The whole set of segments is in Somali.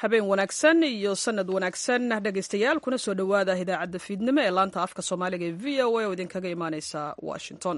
habeen wanaagsan iyo sanad wanaagsan dhegaystayaal kuna soo dhowaada idaacadda fiidnimo ee laanta afka soomaaliga ee v o a oo idinkaga imaaneysa washington.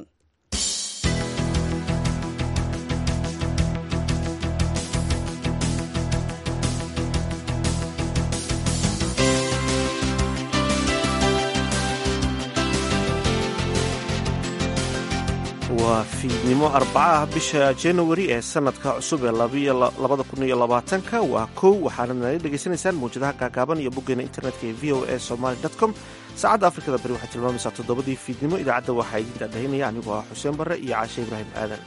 waa fiidnimo arbacaah bisha januari ee sanadka cusub ee 2020 waa kow waxaana naga dhegaysanaysaan mawjadaha gaagaaban iyo boggeena internetka ee v o a somaly.com. saacadda afrikada bari waxay tilmaamaysaa 7 fiidnimo. idaacadda waxaa idin daadahinaya anigoo ah xuseen barre iyo caashe ibraahim aadan.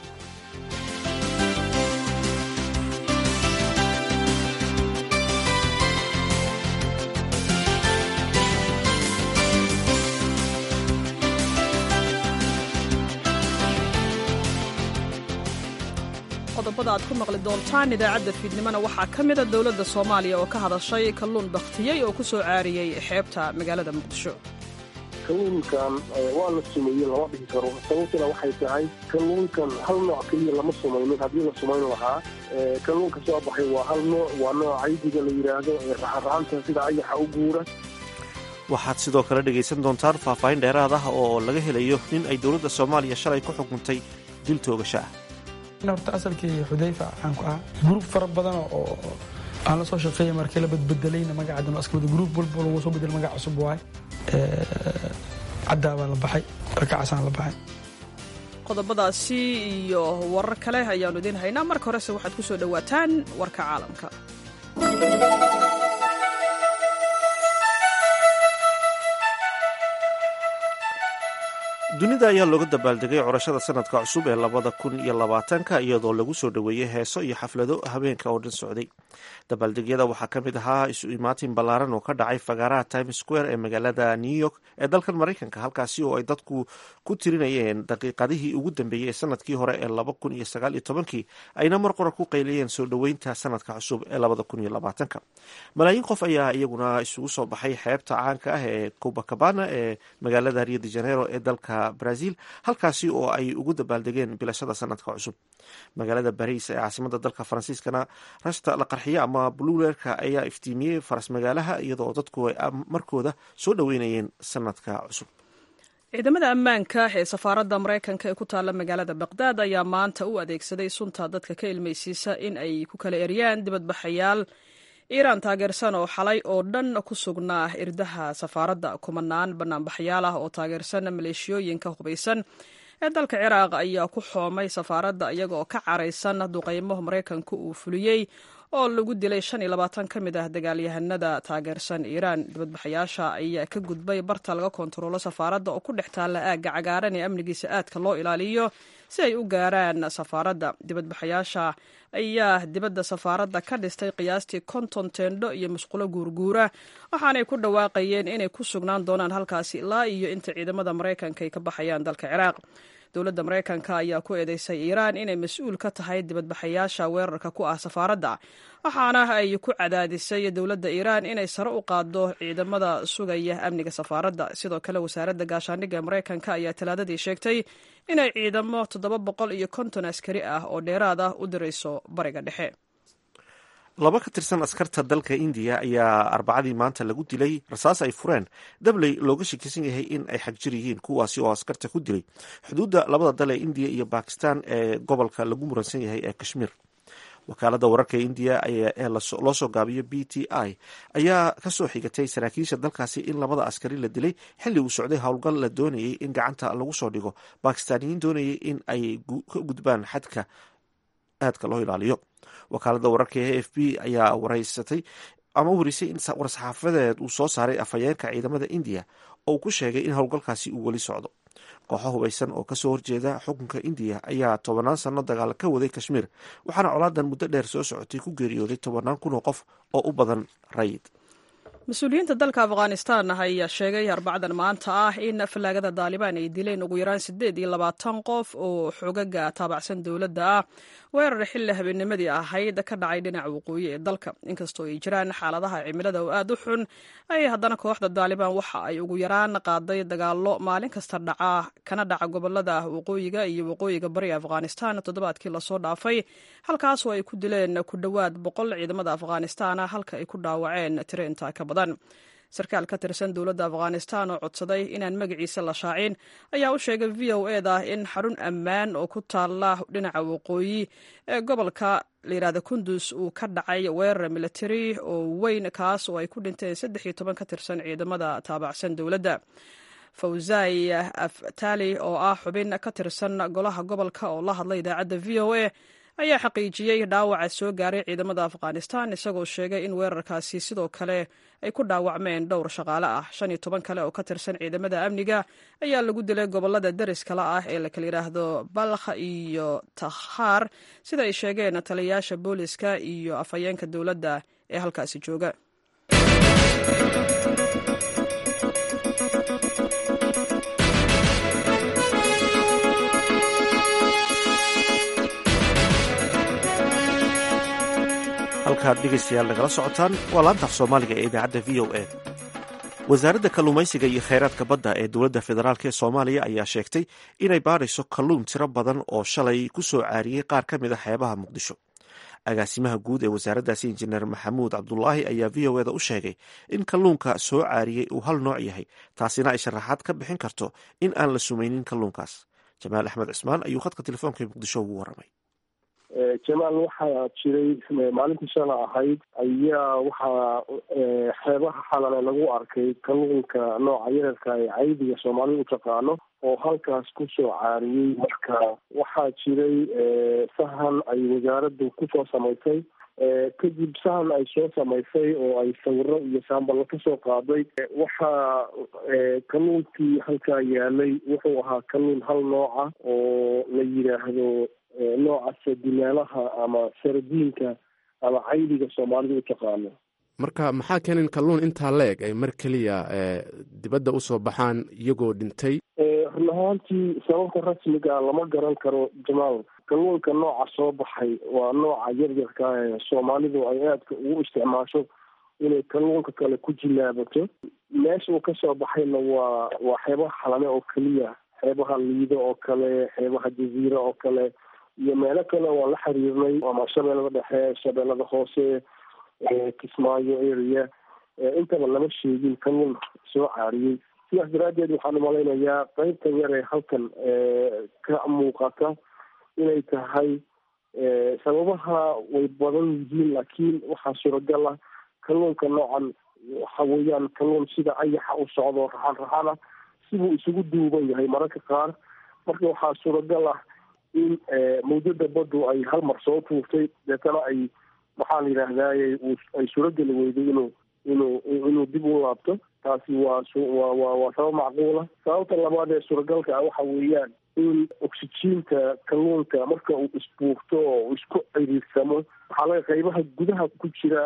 qodobada aad ku maqli doontaan idaacadda fiidnimona waxaa ka mida dowladda soomaaliya oo ka hadashay kalluun baktiyey oo ku soo caariyey xeebta magaalada muqdisho. kalluunkan waa la sumeeyey lama dhihi karo, sababtuna waxay tahay kalluunkan hal nooc keliya lama sumaynin. haddii la sumayn lahaa kalluunka soo baxay waa hal nooc, waa nooc caydiga la yidhaahdo ee raxaraanta sida ayaxa u guura. waxaad sidoo kale dhegaysan doontaan faahfaahin dheeraad ah oo laga helayo nin ay dowladda soomaaliya shalay ku xukuntay dil toogasho ah. horta asalkii xudayfa waxaan ku ahaa gruub fara badan oo aan la soo shaqeeyay markii la badbedelayna magaca damaskooda gruub walba lagu soo bedel magac cusub waay caddaa baa la baxay rakacsaan la baxay. qodobadaasi iyo warar kale ayaanu idiin haynaa. marka horese waxaad ku soo dhowaataan warka caalamka. dunida ayaa looga dabaaldegay curashada sanadka cusub ee 2020 iyadoo lagu soo dhoweeyey heeso iyo xaflado habeenka oo dhan socday. dabaaldegyada waxaa ka mid ahaa isu imaatin ballaaran oo ka dhacay fagaaraha Times Square ee magaalada New York ee dalkan Maraykanka, halkaasi oo ay dadku ku tirinayeen daqiiqadihii ugu dambeeyey ee sanadkii hore ee 2019 ayna mar qura ku qayliyeen soo dhoweynta sanadka cusub ee 2020. malaayiin qof ayaa iyaguna isugu soo baxay xeebta caanka ah ee Copacabana ee magaalada Rio de Janeiro ee dalka Brazil, halkaasi oo ay ugu dabaaldegeen bilashada sanadka cusub. magaalada Paris ee caasimada dalka Faransiiskana rasta la qarxiya ama buluuleerka ayaa iftiimiyey faras magaalaha iyadoo dadku ay markooda soo dhoweynayeen sanadka cusub. ciidamada ammaanka ee safaaradda maraykanka ee ku taalla magaalada baqdaad ayaa maanta u adeegsaday sunta dadka ka ilmaysiisa in ay ku kala eryaan dibadbaxayaal iiraan taageersan oo xalay oo dhan ku sugnaa irdaha safaaradda. kumanaan banaanbaxyaal ah oo taageersan maleeshiyooyinka hubaysan ee dalka ciraaq ayaa ku xoomay safaaradda iyagaoo ka caraysan duqeymo maraykanku uu fuliyey oo lagu dilay 25 ka mid ah dagaalyahanada taageersan iiraan. dibadbaxayaasha ayaa ka gudbay barta laga kontaroolo safaaradda oo ku dhex taalla aagga cagaaran ee amnigiisa aadka loo ilaaliyo si ay u gaaraan safaaradda. dibadbaxayaasha ayaa dibadda safaaradda ka dhistay qiyaastii 50 teendho iyo musqulo guurguura, waxaanay ku dhawaaqayeen inay ku sugnaan doonaan halkaasi ilaa iyo inta ciidamada maraykanka ay ka baxayaan dalka ciraaq. dowladda maraykanka ayaa ku eedeysay iiraan inay mas-uul ka tahay dibadbaxayaasha weerarka ku ah safaaradda, waxaana ay ku cadaadisay dowladda iiraan inay sare u qaaddo ciidamada sugaya amniga safaaradda. sidoo kale wasaaradda gaashaandhigga ee maraykanka ayaa talaadadii sheegtay inay ciidamo 750 askari ah oo dheeraad ah u dirayso bariga dhexe. laba ka tirsan askarta dalka indiya ayaa arbacadii maanta lagu dilay rasaas ay fureen dabley looga shakisan yahay in ay xagjir yihiin, kuwaasi oo askarta ku dilay xuduudda labada dal ee indiya iyo bakistan ee gobolka lagu muransan yahay ee kashmiir. wakaaladda wararka indiya ee loo soo gaabiyo BTI ayaa kasoo xigatay saraakiisha dalkaasi in labada askari la dilay xilli uu socday howlgal la doonayay in gacanta lagu soo dhigo bakistaaniyiin doonayay in ay ka gudbaan xadka aadka loo ilaaliyo. wakaaladda wararka ee AFP ayaa warisay in war-saxaafadeed uu soo saaray afhayeenka ciidamada indiya oo uu ku sheegay in howlgalkaasi uu weli socdo. kooxo hubaysan oo kasoo horjeeda xukunka indiya ayaa 10 sano dagaal ka waday kashmiir, waxaana colaadan muddo dheer soo socotay ku geeriyooday 10,000 oo qof oo u badan rayid. mas-uuliyiinta dalka afghanistan ayaa sheegay arbacadan maanta ah in fallaagada daalibaan ay dileen ugu yaraan 28 qof oo xogaga taabacsan dowladda ah weerar xilli habeennimadii ahayd ka dhacay dhinaca waqooyi ee dalka. inkastoo ay jiraan xaaladaha cimilada oo aad u xun ayay haddana kooxda daalibaan waxa ay ugu yaraan qaaday dagaallo maalin kasta kana dhaca gobolada waqooyiga iyo waqooyiga bari afghanistan toddobaadkii lasoo dhaafay, halkaasoo ay ku dileen ku dhowaad 100 ciidamada afghanistan halka ay ku dhaawaceen tiro intaa ka badan. sarkaal ka tirsan dowladda afghanistan oo codsaday inaan magaciisa la shaacin ayaa u sheegay v o eda in xarun ammaan oo ku taala dhinaca waqooyi ee gobolka layidhahda kundus uu ka dhacay weerar militari oo weyn kaas oo ay ku dhinteen 13 ka tirsan ciidamada taabacsan dowladda. fawzai aftali oo ah xubin ka tirsan golaha gobolka oo la hadlay idaacadda v o a ayaa xaqiijiyey dhaawaca soo gaaray ciidamada afghanistan, isagoo sheegay in weerarkaasi sidoo kale ay ku dhaawacmeen dhowr shaqaale ah. 15 kale oo ka tirsan ciidamada amniga ayaa lagu dilay gobolada deriskala ah ee la kala yidhaahdo balkha iyo takhaar, sida ay sheegeen taliyayaasha booliska iyo afhayeenka dowladda ee halkaasi jooga. halkaad dhegaystayaal nagala socotaan waa laanta af soomaaliga ee idaacadda v o a. wasaaradda kalluumaysiga iyo kheyraadka badda ee dowladda federaalk ee soomaaliya ayaa sheegtay inay baadhayso kalluun tiro badan oo shalay ku soo caariyey qaar ka mid a xeebaha muqdisho. agaasimaha guud ee wasaaraddaasi injineer maxamuud cabdulaahi ayaa v o eda u sheegay in kalluunka soo caariyey uu hal nooc yahay, taasina ay sharaxaad ka bixin karto in aan la sumaynin kalluunkaas. jamaal axmed cismaan ayuu khadka telefoonka ee muqdisho ugu warramay. jamaal, waxaa jiray maalintii shala ahayd ayaa waxaa xeebaha xalale lagu arkay kalluunka nooca yararka ee caydiga soomaalida u taqaano oo halkaas kusoo caariyey. marka waxaa jiray sahan ay wasaaraddu kusoo samaysay, kadib sahan ay soo samaysay oo ay sawiro iyo saamballa kasoo qaaday. waxaa kalluunkii halkaa yaalay wuxuu ahaa kalluun hal nooca oo la yidhaahdo nooca sadimeelaha ama sardiinka ama caydiga soomaalida u taqaano. marka maxaa keenin kalluun intaa la-eg ay mar keliya dibadda usoo baxaan iyagoo dhintay? run ahaantii sababta rasmiga lama garan karo jamaal. kalluunka nooca soo baxay waa nooca yaryarka ee soomaalidu ay aadka ugu isticmaasho inay kalluunka kale ku jilaabato. meesha uu kasoo baxayna waa xeebaha xalane oo keliya, xeebaha liido oo kale, xeebaha jaziira oo kale iyo meelo kale waan la xiriirnay, ama shabeellada dhexe, shabeellada hoose, kismaayo area, intaba lama sheegin kalluun soo caariyey. sidaas daraaddeed waxaan umalaynayaa qaybtan yar ee halkan ka muuqata inay tahay sababaha way badan yihiin, laakiin waxaa suuragal ah kalluunka noocan waxa weeyaan kalluun sida ayaxa u socdo raxan sibuu isugu duuban yahay mararka qaar. marka waxaa suuragal ah in mawjada baddu ay hal mar soo tuurtay, deetana ay maxaa la yidhaahdaye ay suurageli weyday inuu dib u laabto. taasi waa sabab macquula. sababta labaad ee suuragalka ah waxa weeyaan in oxygiinta kalluunka marka uu isbuurto oo uu isku ciriirsamo, waxaa laga qaybaha gudaha ku jira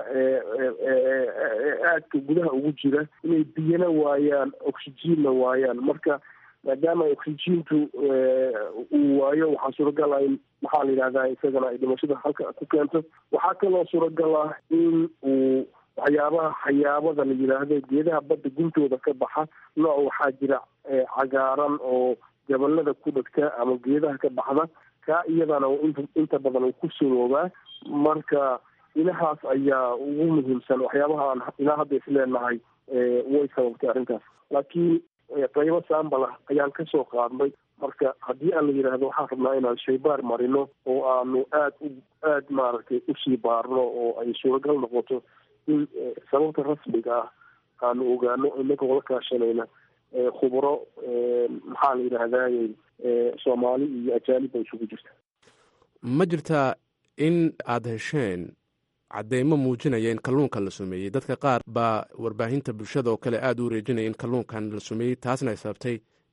aadka gudaha ugu jira inay biyana waayaan, oxygiinna waayaan. marka maadaama oxygiintu uu waayo, waxaa suuragal ah in maxaa la yidhahdaa isagana ay dhimashada halka ku keento. waxaa kaloo suuragal ah in uu waxyaabaha xayaabada la yidhaahdo geedaha badda guntooda ka baxa nooc waxaa jira cagaaran oo gabalada ku dhegta ama geedaha ka baxda, kaa iyadana inta badan uu ku suroobaa. marka inahaas ayaa ugu muhiimsan waxyaabaha aan ilaa hadda isleenahay way sababtay arrintaas. laakiin qaybo saambala ayaan kasoo qaadnay. marka haddii aan la yidhaahdo waxaan rabnaa inaan shaybaar marino oo aanu aad maaragtay usii baarno oo ay suuragal noqoto in sababta rasmiga ah aanu ogaano inagoo la kaashanayna khubro maxaa la yidhaahdaye soomaali iyo ajaanibba isugu jirta. ma jirtaa in aada hesheen cadeymo muujinaya in kalluunkan la sumeeyey? dadka qaar baa warbaahinta bulshada oo kale aada u wareejinaya in kalluunkan la sumeeyey, taasna ay sababtay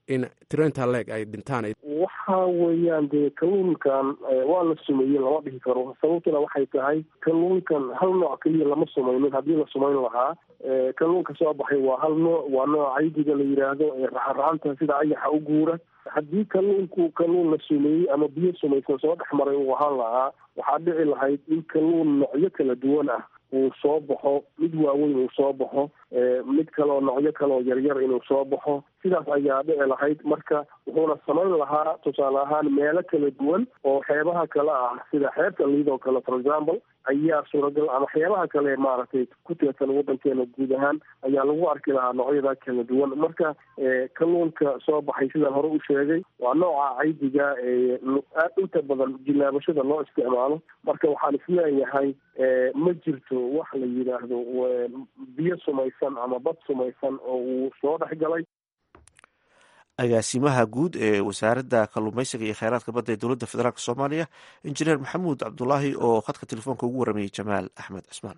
in tirinta leeg ay dhintaan? waxa weeyaan dee kalluunkan waa la sumeeyey lama dhihi karo. sababtuna waxay tahay kalluunkan hal nooc keliya lama sumaynin. haddii la sumayn lahaa kalluunka soo baxay waa hal nooc, waa nooc caydiga la yidhaahdo ee raxaraxanta sida ayaxa u guura. haddii kalluun la sumeeyey ama biyo sumaysan soo dhex maray uu ahaan lahaa, waxaa dhici lahayd in kalluun noocyo kala duwan ah uu soo baxo, mid waaweyn uu soo baxo, mid kaleoo noocyo kaleoo yaryar inuu soo baxo. sidaas ayaa dhici lahayd. marka wuxuuna samayn lahaa tusaale ahaan meelo kala duwan oo xeebaha kale ah sida xeebta liidoo kale for example ayaa suuragal ama xeebaha kale maaragtay ku teersan waddankeena guud ahaan ayaa lagu arki lahaa noocyada kala duwan. marka kalluunka soo baxay sidaan hore u sheegay waa nooca caydiga aad inta badan jilaabashada loo isticmaalo. marka waxaan isleeyahay ma jirto wax la yidhaahdo biyo sumaysan ama bad sumaysan oo uu soo dhex galay. agaasimaha guud ee wasaaradda kalluumaysiga iyo kheyraadka badda ee dowladda federaalk soomaaliya injineer maxamuud cabdulaahi oo khadka telefoonka ugu waramayay jamaal axmed cismaan.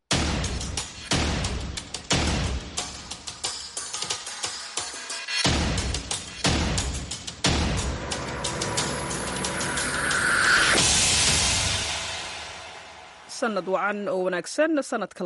sanad wacan oo wanaagsan sanadka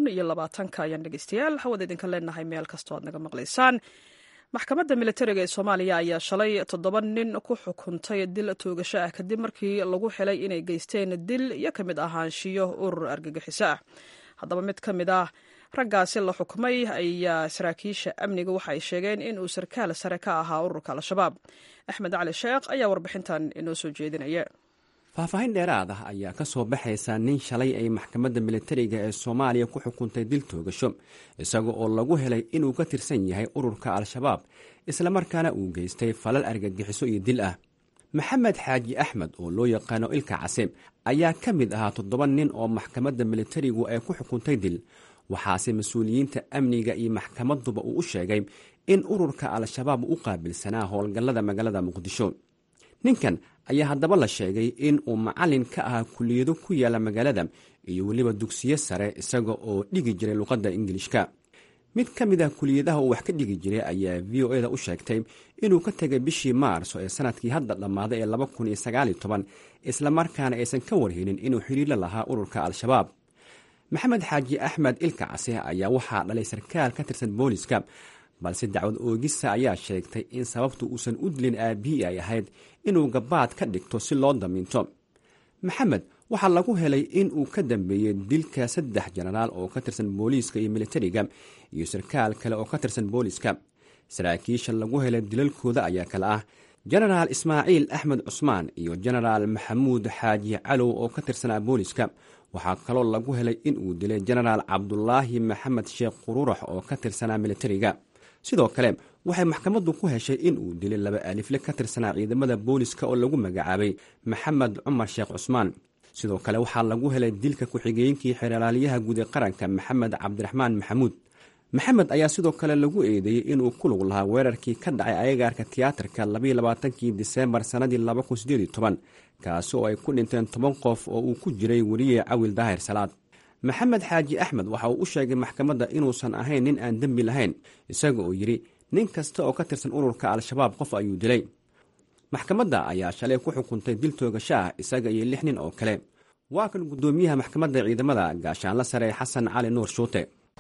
2020 ayaan dhegeystayaal hawada idinka leenahay meel kastoo aad naga maqlaysaan. maxkamadda militariga ee soomaaliya ayaa shalay 7 nin ku xukuntay dil toogasho ah kadib markii lagu xilay inay geysteen dil iyo ka mid ahaanshiyo urur argagixiso ah. haddaba mid ka mid ah raggaasi la xukumay ayaa saraakiisha amniga waxa ay sheegeen in uu sarkaal sare ka ahaa ururka al-shabaab. axmed cali sheekh ayaa warbixintan inoo soo jeedinaya. faahfaahin dheeraad ah ayaa ka soo baxaysa nin shalay ay maxkamadda militariga ee soomaaliya ku xukuntay dil toogasho isaga oo lagu helay inuu ka tirsan yahay ururka al-shabaab islamarkaana uu geystay falal argagixiso iyo dil ah. maxamed xaaji axmed oo loo yaqaano ilka case ayaa ka mid ahaa 7 nin oo maxkamadda militarigu ay ku xukuntay dil, waxaase mas-uuliyiinta amniga iyo maxkamaduba uu u sheegay in ururka al-shabaab u qaabilsanaa howlgallada magaalada muqdisho. ninkan ayaa haddaba la sheegay in uu macallin ka ahaa kuliyado ku yaala magaalada iyo weliba dugsiyo sare isaga oo dhigi jiray luqadda ingilishka. mid ka mid ah kuliyadaha uu wax ka dhigi jiray ayaa v o eda u sheegtay inuu ka tegay bishii maarso ee sanadkii hadda dhammaaday ee 2019 islamarkaana aysan ka warhelin inuu xiriirla lahaa ururka al-shabaab. maxamed xaaji axmed ilka case ayaa waxaa dhalay sarkaal ka tirsan booliska, balse dacwad oogista ayaa sheegtay in sababtu uusan u dilin aabihii ay ahayd inuu gabaad ka dhigto si loo damiinto. maxamed waxaa lagu helay in uu ka dambeeyey dilka 3 jenaraal oo ka tirsan booliiska iyo militariga iyo sarkaal kale oo ka tirsan booliiska. saraakiisha lagu helay dilalkooda ayaa kale ah jenaraal ismaaciil axmed cusmaan iyo jenaraal maxamuud xaaji calow oo ka tirsanaa booliiska. waxaa kaloo lagu helay in uu dilay jenaraal cabdulaahi maxamed sheekh qururax oo ka tirsanaa militariga. sidoo kale waxay maxkamaddu ku heshay in uu dilay 2 alifle ka tirsanaa ciidamada booliska oo lagu magacaabay maxamed cumar sheekh cusmaan. sidoo kale waxaa lagu helay dilka ku-xigeenkii xeeralaaliyaha guud ee qaranka maxamed cabdiraxmaan maxamuud. maxamed ayaa sidoo kale lagu eedeeyey inuu ku lug lahaa weerarkii ka dhacay agagaarka tiyaatarka 22 diseembar sannadii 2018 kaasi oo ay ku dhinteen 10 qof oo uu ku jiray weriye cawil daahir salaad. maxamed xaaji axmed waxa uu u sheegay maxkamadda inuusan ahayn nin aan dembi lahayn, isaga oo yidhi nin kasta oo ka tirsan ururka al-shabaab qof ayuu dilay. maxkamadda ayaa shalay ku xukuntay dil toogasho ah isaga iyo 6 nin oo kale. waa kan guddoomiyaha maxkamadda ciidamada gaashaanla sare xasan cali nuur shuute.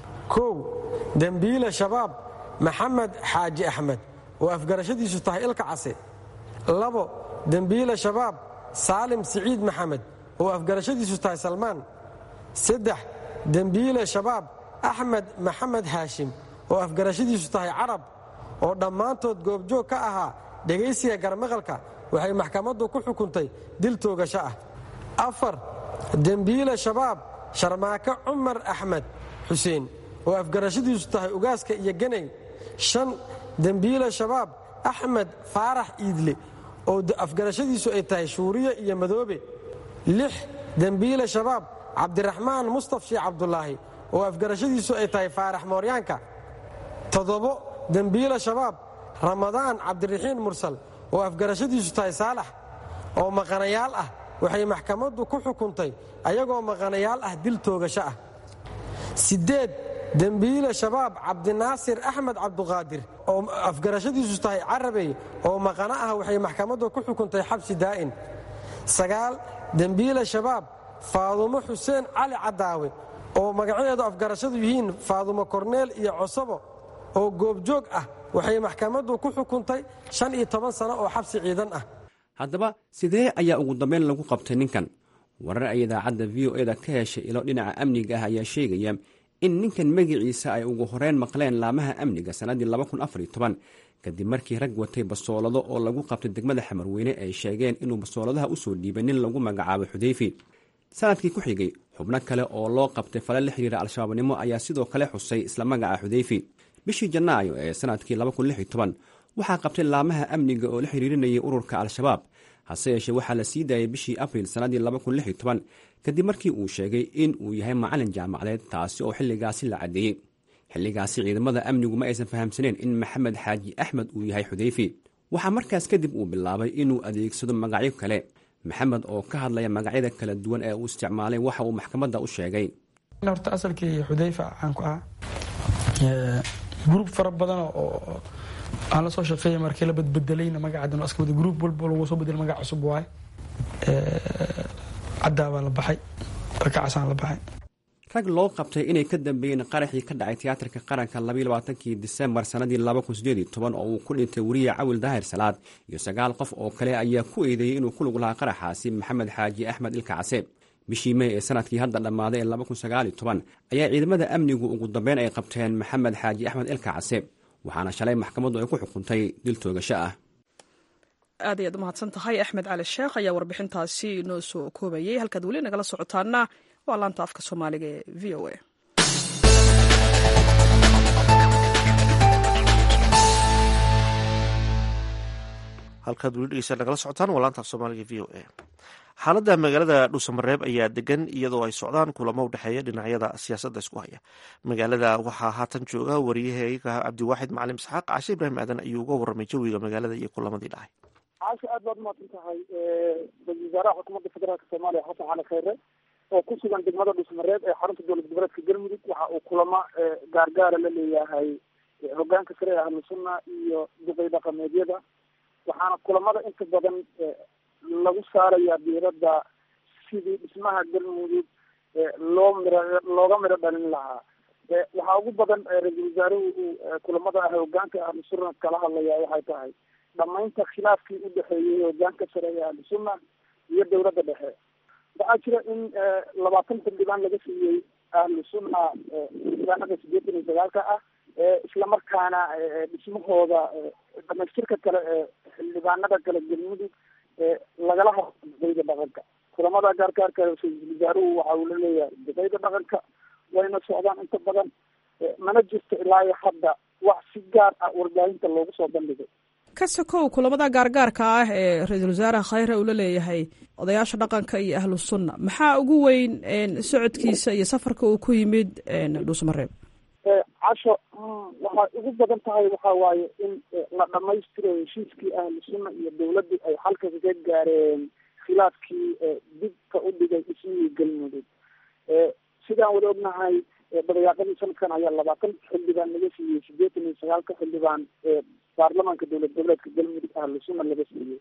1 dembiile shabaab maxamed xaaji axmed oo afgarashadiisu tahay ilka case. 2 dembiile shabaab saalim siciid maxamed oo afgarashadiisu tahay salmaan. 3 dembiile shabaab axmed maxamed haashim oo afgarashadiisu tahay carab oo dhammaantood goobjoog ka ahaa dhegaysiga garmaqalka waxay maxkamaddu ku xukuntay dil toogasho ah. 4 dembiile shabaab sharmaake cumar axmed xuseen oo afgarashadiisu tahay ugaaska iyo ganay. 5 dembiile shabaab axmed faarax iidle oo afgarashadiisu ay tahay shuuriye iyo madoobe. 6 dembiile shabaab cabdiraxmaan mustafshi cabdulaahi oo afgarashadiisu ay tahay faarax mooryaanka. 7 dembiile shabaab ramadaan cabdiraxiin mursal oo afgarashadiisu tahay saalax oo maqanayaal ah waxay maxkamaddu ku xukuntay ayagoo maqanayaal ah dil toogasho ah. 8 dembiile shabaab cabdinaasir axmed cabduqaadir oo afgarashadiisu tahay carabey oo maqano ah waxay maxkamaddu ku xukuntay xabsi daa'in. 9 dembiile shabaab faadumo xuseen cali cadaawe oo magacadeedu afgarashadu yihiin faadumo korneel iyo cosabo oo goobjoog ah waxay maxkamaddu ku xukuntay 15 sano oo xabsi ciidan ah. haddaba sidee ayaa ugu dambayn lagu qabtay ninkan? warar ay idaacadda v o eda ka heshay ilo dhinaca amniga ah ayaa sheegaya in ninkan magaciisa ay ugu horeen maqleen laamaha amniga sannaddii 2014 kadib markii rag watay basoolado oo lagu qabtay degmada xamarweyne ay sheegeen inuu basooladaha u soo dhiibay nin lagu magacaabo xudayfi. sanadkii ku xigay xubno kale oo loo qabtay fale la xiriira al-shabaabnimo ayaa sidoo kale xusay isla magaca xudayfi. bishii janaayo ee sanadkii 2016 waxaa qabtay laamaha amniga oo la xiriirinayay ururka al-shabaab. hase yeeshee waxaa la sii daayay bishii abriil sannaddii 2016 kadib markii uu sheegay in uu yahay macalin jaamacadeed, taasi oo xilligaasi la caddeeyey. xilligaasi ciidamada amnigu ma aysan fahamsaneen in maxamed xaaji axmed uu yahay xudayfi. waxaa markaas kadib uu bilaabay inuu adeegsado magacyo kale. maxamed oo ka hadlaya magacyada kala duwan ee uu isticmaalay waxa uu maxkamadda u sheegay. horta asalkii xudayfa aan ku ah gruub fara badan oo aan la soo shaqeeyay markii la badbedelayna magacadan aska wada gruub walba lagu soo bedelay magac cusub waay cadaaba la baxay barkacasaan la baxay. rag loo qabtay inay ka dambeeyeen qaraxii ka dhacay tiyaatarka qaranka 22 Diseembar sanadii 2018 oo uu ku dhintay wariye Cawil Daahir Salaad iyo 9 qof oo kale ayaa ku eedeeyay inuu ku lug lahaa qaraxaasi maxamed xaaji axmed ilka case. bishii May ee sanadkii hadda dhammaaday ee 2019 ayaa ciidamada amnigu ugu dambeyn ay qabteen maxamed xaaji axmed ilka case, waxaana shalay maxkamaddu ay ku xukuntay dil toogasho ah. aad ayaad umahadsan tahay axmed cali sheekh ayaa warbixintaasi inoo soo koobayay. halkaad weli nagala socotaana waa laanta afka soomaaliga ee v o a. halkaad weli dhegeysaa nagala socotaan waa laanta af soomaaliga v o a. xaaladda magaalada dhuusamareeb ayaa degan iyadoo ay socdaan kulamo u dhexeeya dhinacyada siyaasadda isku haya. magaalada waxaa haatan jooga wariyaheyga cabdiwaaxid macalin isxaaq. cashe ibraahim aadan ayuu uga warramay jawiga magaalada iyo kulamadii dhacay. cashe aad baad umahadsan tahay. ra-iisul wasaaraha xukuumadda federaalk soomaaliya xasan cali khayre oo ku sugan degmada dhuusamareeb ee xarunta dowlad goboleedka galmudug waxa uu kulamo gaargaara la leeyahay hogaanka sare ee ahlu sunna iyo duqey dhaqameedyada. waxaana kulamada inta badan lagu saarayaa diiradda sidii dhismaha galmudug looga midho dhalin lahaa. waxaa ugu badan ra-iisul wasaaruhu uu kulamada hogaanka ahlu sunna kala hadlaya waxay tahay dhamaynta khilaafkii u dhexeeyey hogaanka sare ee ahlu sunna iyo dowladda dhexe. waxaa jira in 20 xildhibaan laga siiyey ahlu sunna xildhibaanada 89 ah islamarkaana dhismahooda dhamaystirka kale ee xildhibaanada kale galmudug lagala hadlo duqeyda dhaqanka. kulamada gaargaarka ra-iisul wasaaruhu waxa uu la leeyahay duqeyda dhaqanka wayna socdaan inta badan, mana jirto ilaa iyo hadda wax si gaar ah warbaahinta loogu soo bandhigay. ka sokow kulamada gaargaarka ah ee ra-iisul wasaaraha khayre uu la leeyahay odayaasha dhaqanka iyo ahlu sunna, maxaa ugu weyn socodkiisa iyo safarka uu ku yimid dhuusamareeb? casho waxay ugu badan tahay waxaa waaye in la dhamaystiro heshiiskii ahlu sunna iyo dawladdu ay halka kaga gaareen khilaafkii dibka u dhigay dhismihii galmudug. sidaan wada ognahay badayaaqadii sanadkan ayaa 20 xildhibaan laga siiyey 89 xildhibaan baarlamaanka dowlad goboleedka galmudug ahlu sunna laga siiyey.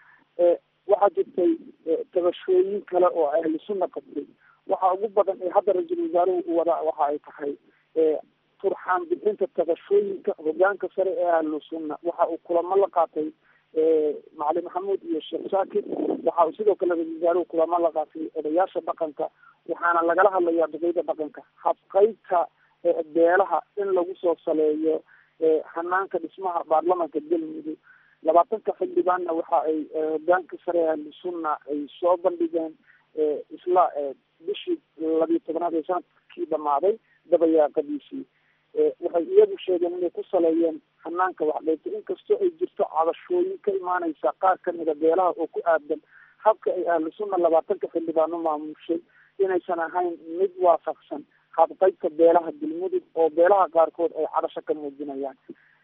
waxaa jirtay tabashooyin kale oo ahlu sunna qabtay. waxaa ugu badan ee hadda ra-iisul wasaaruhu u wadaa waxa ay tahay turxaan bixinta tabashooyinka hogaanka sare ee ahlu sunna. waxa uu kulamo la qaatay macalin maxamuud iyo sheekh shaakir. waxa uu sidoo kale ra-iisul wasaaruhu kulamo la qaatay odayaasha dhaqanka, waxaana lagala hadlayaa duqeyda dhaqanka habqaybta beelaha in lagu soo saleeyo hanaanka dhismaha baarlamaanka galmudug. 20 xildhibaanna waxa ay hogaanka sare ee ahlu sunna ay soo bandhigeen isla bishii 12 ee sanadkii dhamaaday dabayaaqadiisii. waxay iyagu sheegeen inay ku saleeyeen hanaanka waxdheynta, inkastoo ay jirto cabashooyin ka imaaneysa qaar kamida beelaha oo ku aadan habka ay ahlu sunna 20 xildhibaan u maamushay inaysan ahayn mid waafaqsan habqaybta beelaha galmudug oo beelaha qaarkood ay cabasho ka muujinayaan.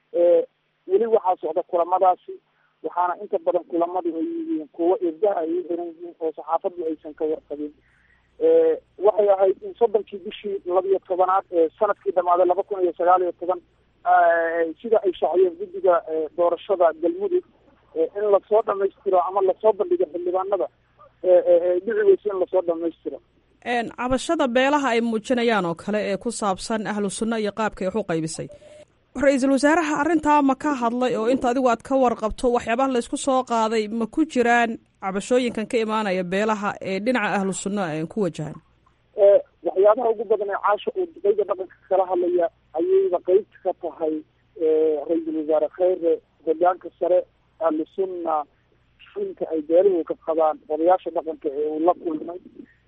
weli waxaa socda kulamadaasi, waxaana inta badan kulamadu ay yihiin kuwo irdaha ay u xiran yihiin oo saxaafadu aysan ka warqabin. waxay ahayd in 30 bishii 12 sanadkii dhamaaday 2019 sida ay shaaciyeen guddiga doorashada galmudug in lasoo dhamaystiro ama lasoo bandhigo xildhibaanada dhici weysa in lasoo dhamaystiro. cabashada beelaha ay muujinayaan oo kale ee ku saabsan ahlu sunna iyo qaabka ay wax u qaybisay, ra-iisul wasaaraha arrintaa ma ka hadlay oo inta adigu aad ka warqabto waxyaabaha laysku soo qaaday ma ku jiraan cabashooyinkan ka imaanaya beelaha ee dhinaca ahlu sunna ku wajahan? waxyaabaha ugu badan ee caasha uu duqeyda dhaqanka kala hadlaya ayayba qeybta ka tahay ra-iisul wasaare kheyre hogaanka sare ahlu sunna shinka ay beeluhu ka qabaan odayaasha dhaqanka ee uu la kulmay.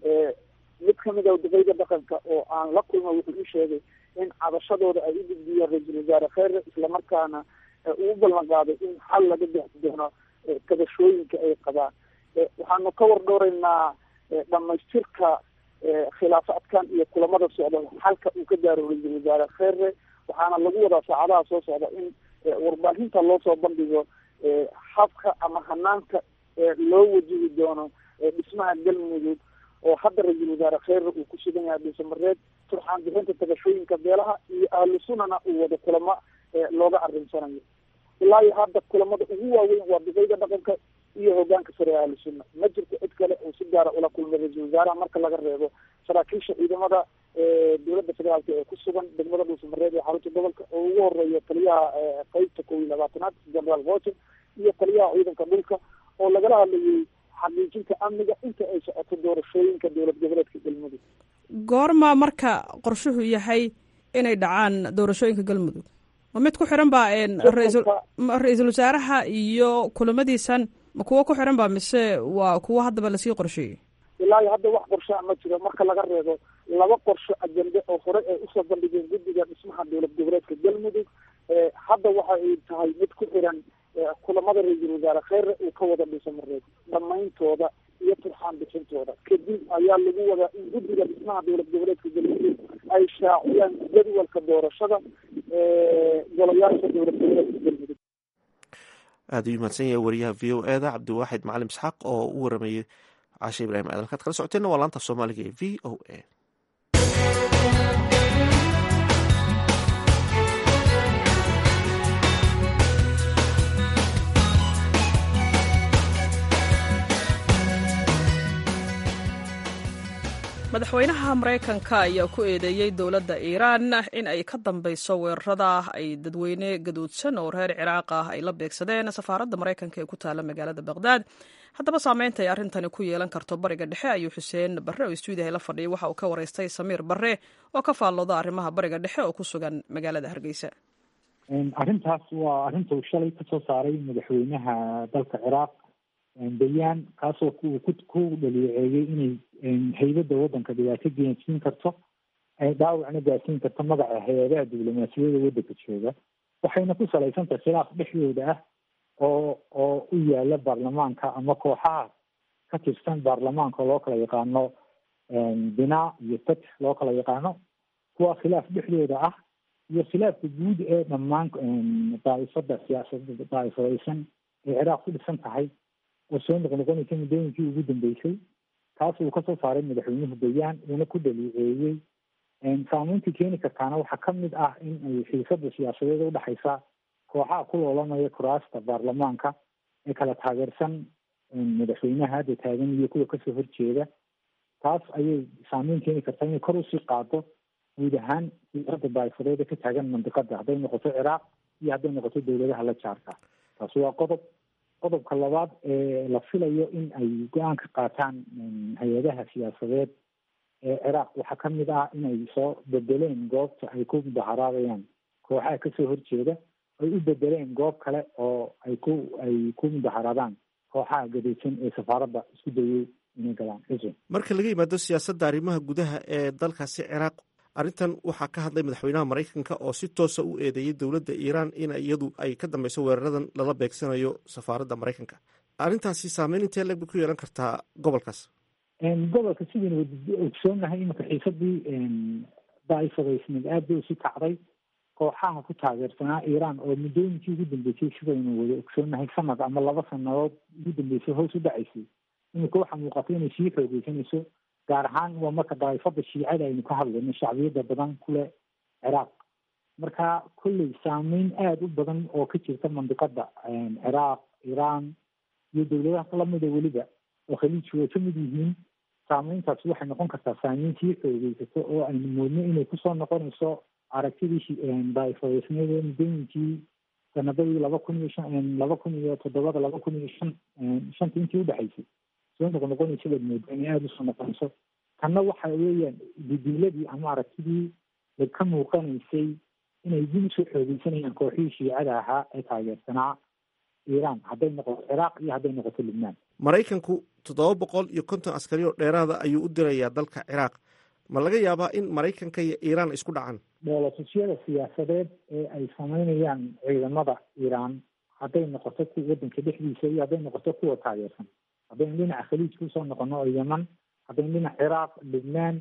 mid kamid a duqeyda dhaqanka oo aan la kulmay wuxuu u sheegay in cabashadooda ay u gudbiyeen ra-iisul wasaare kheyre islamarkaana uu ballan qaaday in xal laga bixi doono kabashooyinka ay qabaan. waxaanu ka wardhooreynaa dhamaystirka khilaafaadkan iyo kulamada socda xalka uu ka gaaro ra-iisul wasaare kheyre, waxaana lagu wadaa saacadaha soo socda in warbaahinta loo soo bandhigo habka ama hanaanka loo wajihi doono dhismaha galmudug oo hadda ra-iisul wasaare kheyre uu ku sugan yahay dhuusamareed, turxaan bixinta tabashooyinka beelaha iyo ahlu sunnana uu wada kulamo looga arinsanayo. ilaa iyo hadda kulamada ugu waaweyn waa duqeyda dhaqanka iyo hogaanka sare ahlu sunna. ma jirto cid kale oo si gaara ula kulmay ra-iisul wasaaraha marka laga reebo saraakiisha ciidamada dowladda federaalka ee ku sugan degmada dhuusamareed ee xarunta gobolka oo ugu horeeya taliyaha qeybta 12aad generaal votin iyo taliyaha ciidanka dhulka oo lagala hadlayay xaqiijinta amniga inta ay socoto doorashooyinka dowlad goboleedka galmudug. goorma marka qorshuhu yahay inay dhacaan doorashooyinka galmudug? ma mid ku xiran baa ra-iisul wasaaraha iyo kulamadiisan ma kuwo ku xiran baa mise waa kuwo haddaba lasii qorsheeyey? ilaa iyo hadda wax qorshaa ma jiro marka laga reebo 2 qorsho ajende oo hore ay usoo bandhigeen guddiga dhismaha dowlad goboleedka galmudug. hadda waxa ay tahay mid ku xiran kulamada ra-iisul wasaare kheyre uu ka wada dhuusamareed dhamayntooda iyo turxaan bixintooda. kadib ayaa lagu wadaa in guddiga dhismaha dowlad goboleedka galmudug ay shaaciyaan jadwalka doorashada golayaasha dowlad goboleedka galmudug. aada u mahadsan yahay wariyaha v o eda cabdiwaaxid macalim isxaaq oo u waramayay caashe ibrahim aadan. halkaad kala socoteenna waa laanta soomaaliga ee v o a. madaxweynaha maraykanka ayaa ku eedeeyey dowladda iiraan in ay ka dambeyso weerarada ay dadweyne gaduudsan oo reer ciraaq ah ay la beegsadeen safaaradda maraykanka ee ku taala magaalada baqdaad. haddaba saameynta ay arrintani ku yeelan karto bariga dhexe ayuu xuseen barre oo stuudiyaha la fadhiyay waxa uu ka waraystay samiir barre oo ka faallooda arrimaha bariga dhexe oo ku sugan magaalada hargeysa. arrintaas waa arrinta uu shalay kasoo saaray madaxweynaha dalka ciraaq bayaan kaasoo ku dhaliiceeyey inay haybadda waddanka dhibaato geensiin karto ay dhaawacna gaarsiin karto magaca hay-adaha diblomaasiyada waddanka jooga, waxayna ku salaysantahay khilaaf dhexdooda ah oo u yaala baarlamaanka ama kooxaha ka tirsan baarlamaanka loo kala yaqaano binaa iyo fatx loo kala yaqaano, kuwa khilaaf dhexdooda ah iyo khilaafka guud ee dhammaan daaifada siyaasada daaifadaysan ee ciraaq ku dhisan tahay oo soo noqnoqonaysa muddooyinkii ugu dambeysay. taas uu kasoo saaray madaxweynuhu bayaan uuna ku dhaliiceeyey. saameyntii keeni kartaana waxaa kamid ah in ay xiisada siyaasadeed udhexaysa kooxaha ku loolamaya kuraasta baarlamaanka ee kala taageersan madaxweynaha hadda taagan iyo kuwa kasoo horjeeda. taas ayay saameyn keeni kartaa inay kor usii qaado guud ahaan siyaasadda daa'ifadeeda ka taagan mandiqada, hadday noqoto ciraaq iyo hadday noqoto dowladaha la jaarka. taasi waa qodobka labaad ee la filayo in ay go-aan ka qaataan hay-adaha siyaasadeed ee ciraaq waxaa kamid ah inay soo bedeleen goobta ay ku mudaharaadayaan kooxaha kasoo horjeeda, ay u bedeleen goob kale oo ay ku mudaharaadaan kooxaha gadaysan ee safaaradda isku dayay inay galaan. marka laga yimaado siyaasadda arrimaha gudaha ee dalkaasi ciraaq, arrintan waxaa ka hadlay madaxweynaha maraykanka oo si toosa u eedeeyey dowladda iiraan in iyadu ay ka dambeyso weeraradan lala beegsanayo safaaradda maraykanka. arrintaasi saameyn intee leeg bay ku yeelan kartaa gobolkaas? gobolka sidaynu ogsoonahay imika xiisadii daaifadaysneed aad bay usi kacday. kooxaha ku taageersanaa iiraan oo muddooyinkii ugu dambeysay sidaynu wada ogsoonahay sanad ama 2 sanadood ugu dambeysay hoos u dhacaysay, imika waxaa muuqata inay sii xoogeysanayso gaar ahaan waa marka daa'ifada shiicada aynu ka hadlayno shacbiyada badan kule ciraaq. marka kolley saameyn aada u badan oo ka jirta mandiqada ciraaq, iiraan iyo dowladaha lamida weliba oo khaliijku way kamid yihiin. saameyntaasi waxay noqon kartaa saameyn sii xoogeysato oo aynu moodno inay kusoo noqonayso aragtidii daaifadeysneed ee muddooyinkii sanadadii 2007 2005 intii udhexaysay soo noqonaysa baad moodaa inay aada usoo noqonayso. tanna waxa weeyaan didiiladii ama aragtidii ka muuqanaysay inay dib usoo xoogeysanayaan kooxihii shiicada ahaa ee taageersanaa iiraan, hadday noqoto ciraaq iyo hadday noqoto lubnaan. maraykanku 750 askari oo dheeraada ayuu u dirayaa dalka ciraaq. ma laga yaabaa in maraykanka iyo iiraan isku dhacaan? dhoolatusyada siyaasadeed ee ay samaynayaan ciidamada iiraan, hadday noqoto kuwa wadanka dhexdiisa iyo hadday noqoto kuwa taageersan, haddaynu dhinaca khaliijka usoo noqono oo yeman, haddaynu dhinaca ciraaq, lubnaan,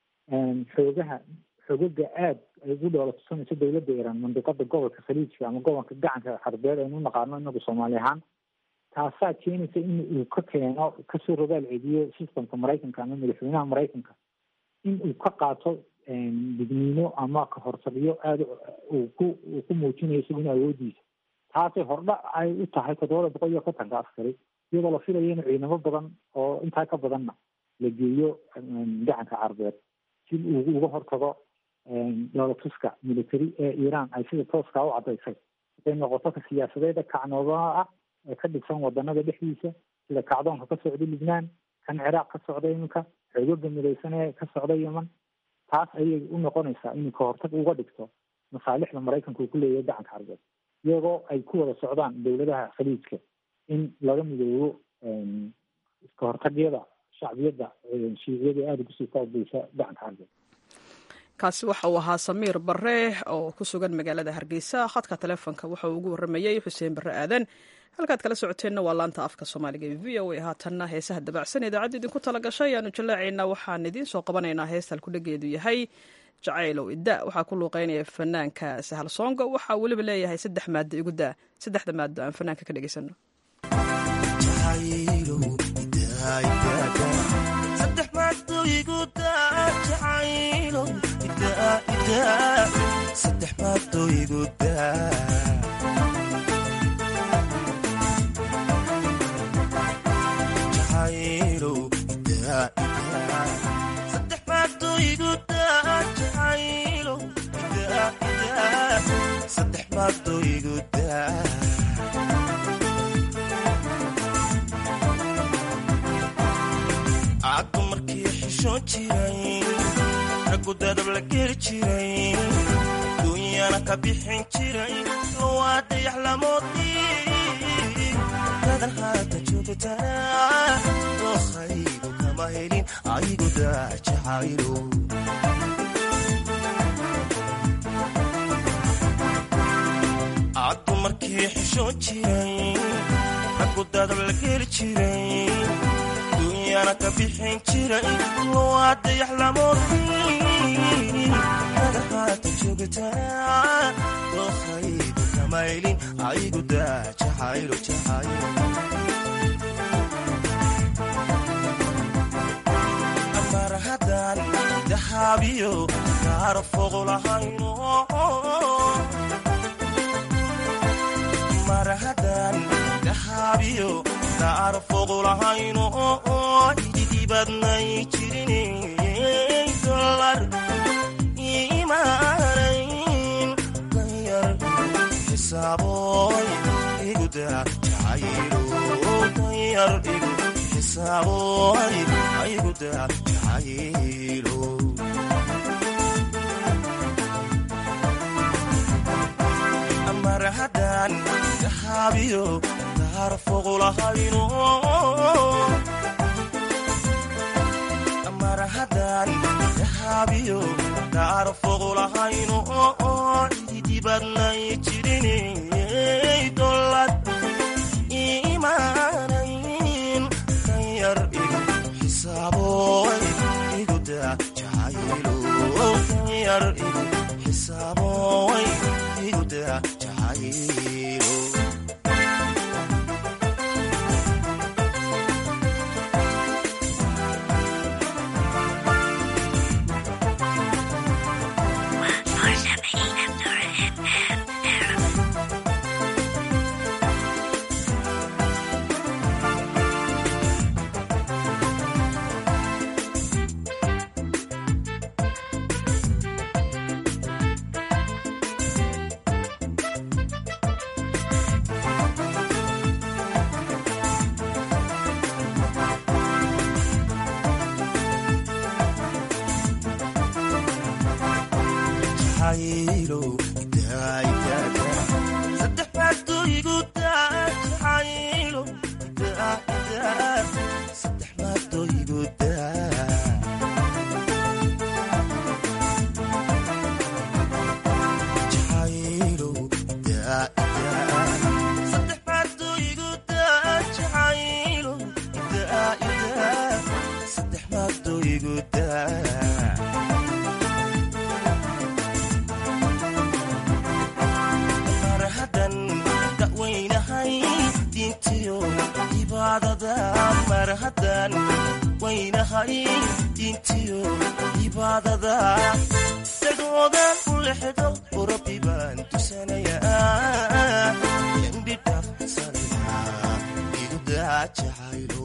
xogaga aada ay ugu dhoolatusanayso dowladda iiraan mandiqada gobolka khaliijka ama gobolka gacanka xarbeed aynu u naqaano inagu soomaali ahaan, taasaa keenaysa in uu ka keeno kasoo rogaal cediyo systemka maraykanka ama madaxweynaha maraykanka in uu ka qaato digniino ama kahortagyo aada uu ku muujinayo isaguna awoodiisa. taasay hordha ay u tahay 750 askari, iyadoo la filayo in ciidamo badan oo intaa ka badanna la geeyo gacanka carbeed si uu uga hortago dhoolatuska military ee iiraan ay sida tooska u cadaysay. hadday noqoto ka siyaasadeeda kacnoodaha ah ee ka dhigsan wadanada dhexdiisa sida kacdoonka ka socda lubnaan, kan ciraaq ka socda iminka, xoogaga midaysan ee ka socda yeman, taas ayay u noqonaysaa inuu ka hortag uga dhigto masaalixda maraykanka uu ku leeyahay gacanka carbeed, iyagoo ay ku wada socdaan dowladaha khaliijka in laga midoobo iska hortagyada shacbiyadda shiiciyada aada kusii taabeysa gacanka carbeed. kaasi waxa uu ahaa Samiir Barre oo ku sugan magaalada Hargeysa. khadka telefoonka waxa uu ugu waramayay Xuseen Barre Aadan. halkaad kala socoteenna waa laanta afka Soomaaliga ee VOA. haatanna heesaha dabacsan idaacadda idinku tala gashay ayaanu jallaacaynaa. waxaan idiin soo qabanaynaa heesta halkudhageedu yahay jacaylow idda. waxaa ku luuqeynaya fanaanka Sahal Songo. waxaa weliba leeyahay 3 maado igu daa. 3 maado aan fanaanka ka dhageysano. Aadu markii xishoon jiray raggu dadab la geli jiray dunyana ka bixin jiray waa dayax lamoodii dadan haata joogtaa dookaygu kama helin aygu daa jacaylo. aadu markii xishoon jiray raggu dadab la geli jiray dunyana ka bixin jiray waa dayax lamoodii dadan haata joogtaa dookaygu kama helin aygu daa jacaylo jacaylo. amar haddaan dahaabiyo gaaro fogo lahayno mar haddaan dahaabiyo gaaro fogo lahayno ididibadnay jirinay dollar imaanayn danyar xisaaboy igu daa jacaylo danyar igu xisaaboy igu daa jacaylo. amar haddaan dahaabiyo gaaro fogo lahayno amar haddaan dahaabiyo gaaro fogo lahayno ididibadnay jirinay dollar imaanayn danyar igu xisaaboy igu daa jacaylo danyar igu xisaaboy igu daa jacaylo. jacaylo idaa'idada saddex maadoo igu daa jacaylo idaa'idada saddex maadoo igu daa jacaylo idaa'idada saddex maadoo igu daa jacaylo idaa'idada saddex maadoo igu daa marhadan waynahay diintiyo cibaadada dagoodan u lexdo rabbi baan tusanayaa dembi dhaafsanaya igu daa jacaylo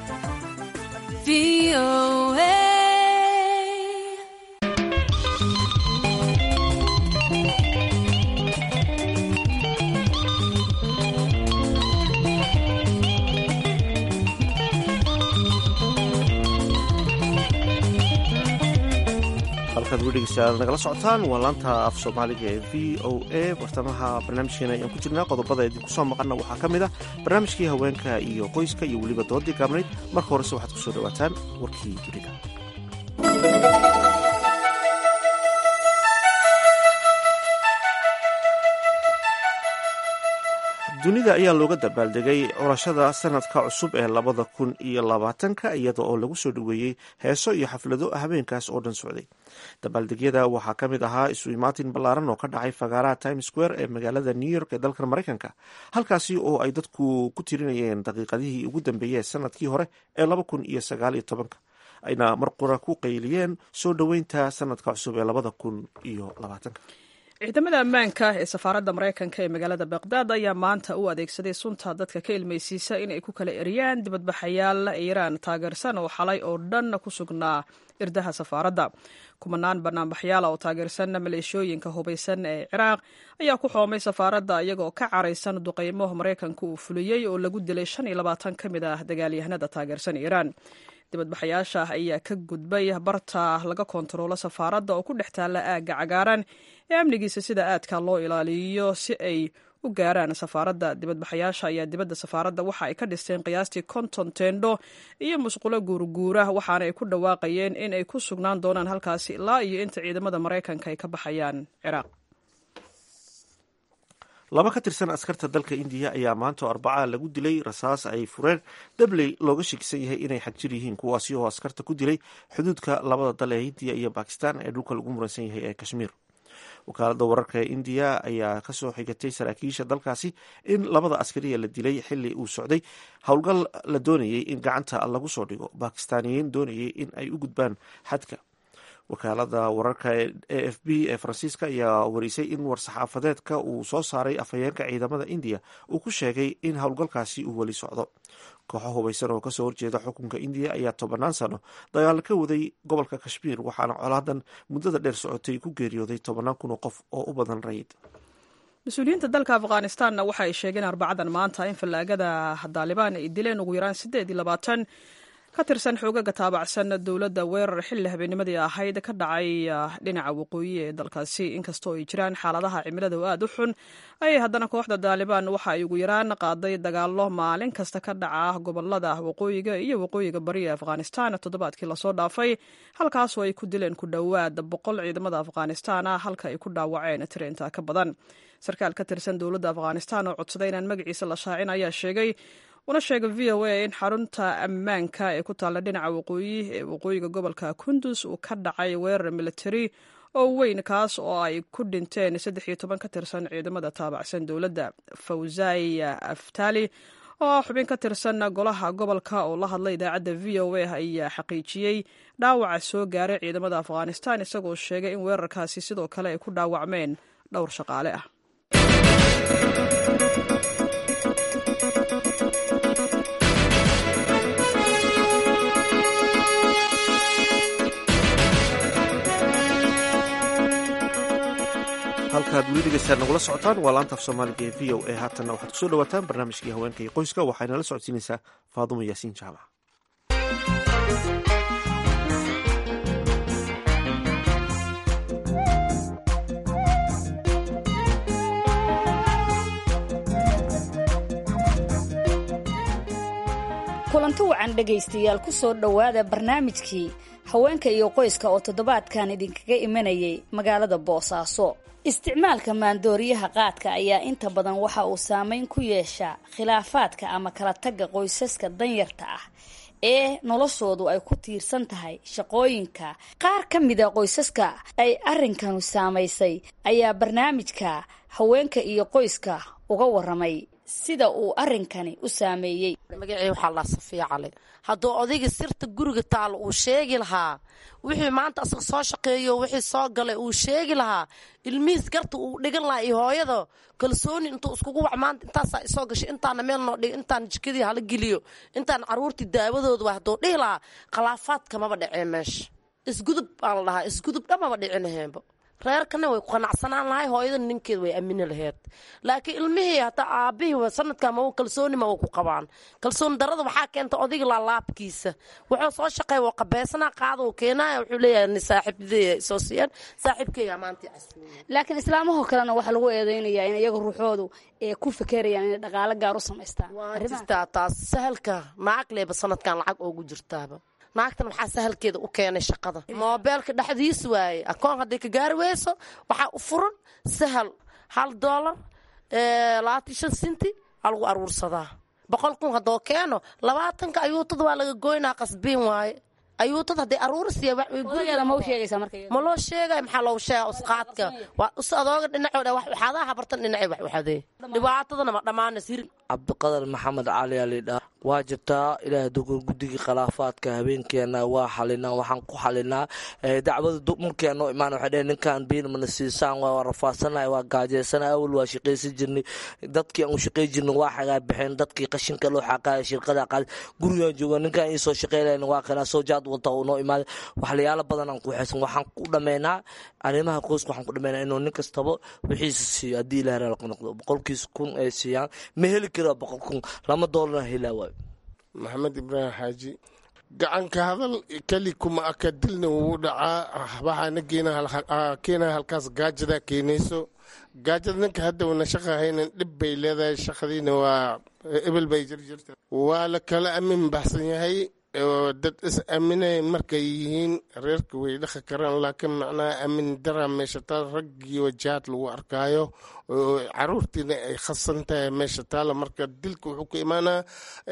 halkaad weligiisa nagala socotaan waa laanta af soomaaliga ee v o a bartamaha barnaamijkeena ayaan ku jirnaa qodobada idinku soo maqanna waxaa ka mid ah barnaamijkii haweenka iyo qoyska iyo weliba doodii gaabnayd marka horese waxaad ku soo dhowaataan warkii dunida. dunida ayaa looga dabaaldegay curashada sanadka cusub ee 2020 iyada oo lagu soo dhoweeyey heeso iyo xaflado habeenkaas oo dhan socday. dabaaldegyada waxaa ka mid ahaa isu imaatin ballaaran oo ka dhacay fagaaraha Times Square ee magaalada New York ee dalkan Maraykanka, halkaasi oo ay dadku ku tirinayeen daqiiqadihii ugu dambeeyey sanadkii hore ee 2019 ayna mar qura ku qayliyeen soo dhoweynta sanadka cusub ee 2020. ciidamada ammaanka ee safaaradda maraykanka ee magaalada baqdaad ayaa maanta u adeegsaday sunta dadka ka ilmaysiisa inay ku kala eriyaan dibadbaxayaal iiraan taageersan oo xalay oo dhan ku sugnaa irdaha safaaradda. kumanaan banaanbaxyaal oo taageersan maleeshooyinka hubaysan ee ciraaq ayaa ku xoomay safaaradda iyagoo ka caraysan duqeymo maraykanka uu fuliyey oo lagu dilay 25 ka mid ah dagaalyahanada taageersan iiraan. dibadbaxayaasha ayaa ka gudbay barta laga koontaroolo safaaradda oo ku dhex taalla aagga cagaaran ee amnigiisa sida aadka loo ilaaliyo si ay u gaaraan safaaradda. dibadbaxayaasha ayaa dibadda safaaradda waxa ay ka dhisteen qiyaastii 50 teendho iyo musqulo guurguura, waxaana ay ku dhawaaqayeen in ay ku sugnaan doonaan halkaasi ilaa iyo inta ciidamada maraykanka ay ka baxayaan ciraaq. laba ka tirsan askarta dalka indiya ayaa maanta oo arbaca lagu dilay rasaas ay fureen dabley looga shakisan yahay inay xagjir yihiin, kuwaasi oo askarta ku dilay xuduudka labada dal ee hindiya iyo bakistan ee dhulka lagu muransan yahay ee kashmiir. wakaaladda wararka ee indiya ayaa kasoo xigatay saraakiisha dalkaasi in labada askariya la dilay xili uu socday howlgal la doonayay in gacanta lagu soo dhigo bakistaaniyiin doonayay in ay u gudbaan xadka. wakaalada wararka ee AFP ee faransiiska ayaa warisay in war-saxaafadeedka uu soo saaray afhayeenka ciidamada indiya uu ku sheegay in howlgalkaasi uu weli socdo. kooxo hubaysan oo kasoo horjeeda xukunka indiya ayaa 10 sano dagaal ka waday gobolka kashmiir, waxaana colaadan muddada dheer socotay ku geeriyooday 10,000 qof oo u badan rayid. mas-uuliyiinta dalka afghanistanna waxa ay sheegeen arbacadan maanta in fallaagada daalibaan ay dileen ugu yaraan 28 ka tirsan xoogaga taabacsan dowladda weerar xilli habeennimadii ahayd ka dhacay dhinaca waqooyi ee dalkaasi. inkastoo ay jiraan xaaladaha cimilada oo aad u xun ayay haddana kooxda daalibaan waxa ay ugu yaraan qaaday dagaallo maalin kasta ka dhaca gobolada waqooyiga iyo waqooyiga bari ee afghanistan toddobaadkii lasoo dhaafay, halkaasoo ay ku dileen ku dhowaad 100 ciidamada afghanistan ah halka ay ku dhaawaceen tirinta ka badan. sarkaal ka tirsan dowladda afghanistan oo codsaday inaan magaciisa la shaacin ayaa sheegay una sheegay v o a in xarunta ammaanka ee ku taalla dhinaca waqooyi ee waqooyiga gobolka kundus uu ka dhacay weerar militari oo weyn, kaas oo ay ku dhinteen 13 ka tirsan ciidamada taabacsan dowladda. fawzai aftali oo xubin ka tirsan golaha gobolka oo la hadlay idaacadda v o a ayaa xaqiijiyey dhaawaca soo gaaray ciidamada afghanistan, isagoo sheegay in weerarkaasi sidoo kale ay ku dhaawacmeen dhowr shaqaale ah. halkaad weli dhegeystaad nagula socotaan waa laanta af soomaaliga ee v o a. haatanna waxaad kusoo dhawaataan barnaamijkii haweenka iyo qoyska, waxayna la socodsiinaysaa faadumo yaasiin jaamac. kulanti wacan dhegaystayaal ku soo dhowaada barnaamijkii haweenka iyo qoyska oo toddobaadkan idinkaga imanayay magaalada boosaaso. isticmaalka maandooriyaha qaadka ayaa inta badan waxa uu saameyn ku yeeshaa khilaafaadka ama kala tagga qoysaska danyarta ah ee noloshoodu ay ku tiirsan tahay shaqooyinka. qaar ka mida qoysaska ay arrinkanu saamaysay ayaa barnaamijka haweenka iyo qoyska uga waramay sida uu arrinkani u saameeyey. magacii waxaa la Safiya Cali. hadduu odayga sirta guriga taal uu sheegi lahaa wixii maanta asaga soo shaqeeyo wixii soo galay uu sheegi lahaa ilmihiis garta uu dhigan lahaa iyo hooyada kalsooni intuu iskugu wac maanta intaasaa isoo gashay intaana meel noo dhig intaan jikadii hala geliyo intaan caruurtii daawadooda waa hadduu dhihi lahaa khilaafaadka maba dhacee meesha isgudub baa la dhahaa isgudub dhamaba dhicinaheenba reerkana way ku qanacsanaan lahay hooyada ninkeed way aamini lahayd laakiin ilmihii hataa aabihii sanadkan ma kalsooni ma ku qabaan kalsooni darada waxaa keenta odayga laabkiisa wuxuu soo shaqeey waa qabeysana qaado oo keenay wuxuu leeyahay saaxiibadii soo siiyeen saaxiibkeyga maanta casuum laakiin islaamaha kalena waxa lagu eedeynayaa in iyaga ruuxoodu ee ku fakarayaan in dhaqaale gaar u sameystaan arrinta taas sahalka naag leeba sanadkan lacag ugu jirtaaba naagtan waxaa sahalkeeda u keenay shaqada moobeelka dhexdiisa waaye akoon hadday ka gaari weyso waxaa u furan sahal $1 25 senti aa lagu aruursadaa 100 kun haddoo keeno 20 ayuutada waa laga goynaa qasbiin waaye ayuutada hadday aruursiya gurigeeda ma u sheegaysaa marka ma loo sheegay maxaa loo sheegaa usqaadka waa us adooga dhinacooda wax waxaadaha bartan dhinacay wax waxadee dhibaatadana ma dhammaanaysa cabdiqadar maxamed cali alidha waa jirtaa ilaahay dugur guddigii khilaafaadka habeenkeena waa xalinaa waxaan ku xalinaa dacwada markeeno imaan waxay dhaheen ninkan biil mana siisaan waa rafaadsanay waa gaajeysanay awal waa shaqaysan jirnay dadkii aan u shaqay jirnay waa xagaa bixeen dadkii qashinka loo xaqaaya shirkada qaad gurigaan jooga ninkan ii soo shaqeynayna waa kana soo jaad wata oo noo imaad waxyaalo badan aan ku xeesan waxaan ku dhameynaa arrimaha qoyska waxaan ku dhameynaa inuu nin kastaba wixiisa siiyo haddii ilaahay raali noqdo 100,000 ay siiyaan ma heli karo $2 helaa waay maxamed ibraahim xaaji gacanka hadal keli kuma aka dilna wuu dhacaa waxaana keenaa halkaas gaajada keenayso gaajada ninka hadda wana shaqa haynan dhib bay leedahay shaqadiina waa ebel bay jirjirta waa la kala amin baxsan yahay dad is aaminay markay yihiin reerka way dhaqi karaan laakiin macnaha aamin dara meesha taal raggii wajaad lagu arkaayo caruurtiina ay khasan tahay meesha taala marka dilka wuxuu ku imaanaa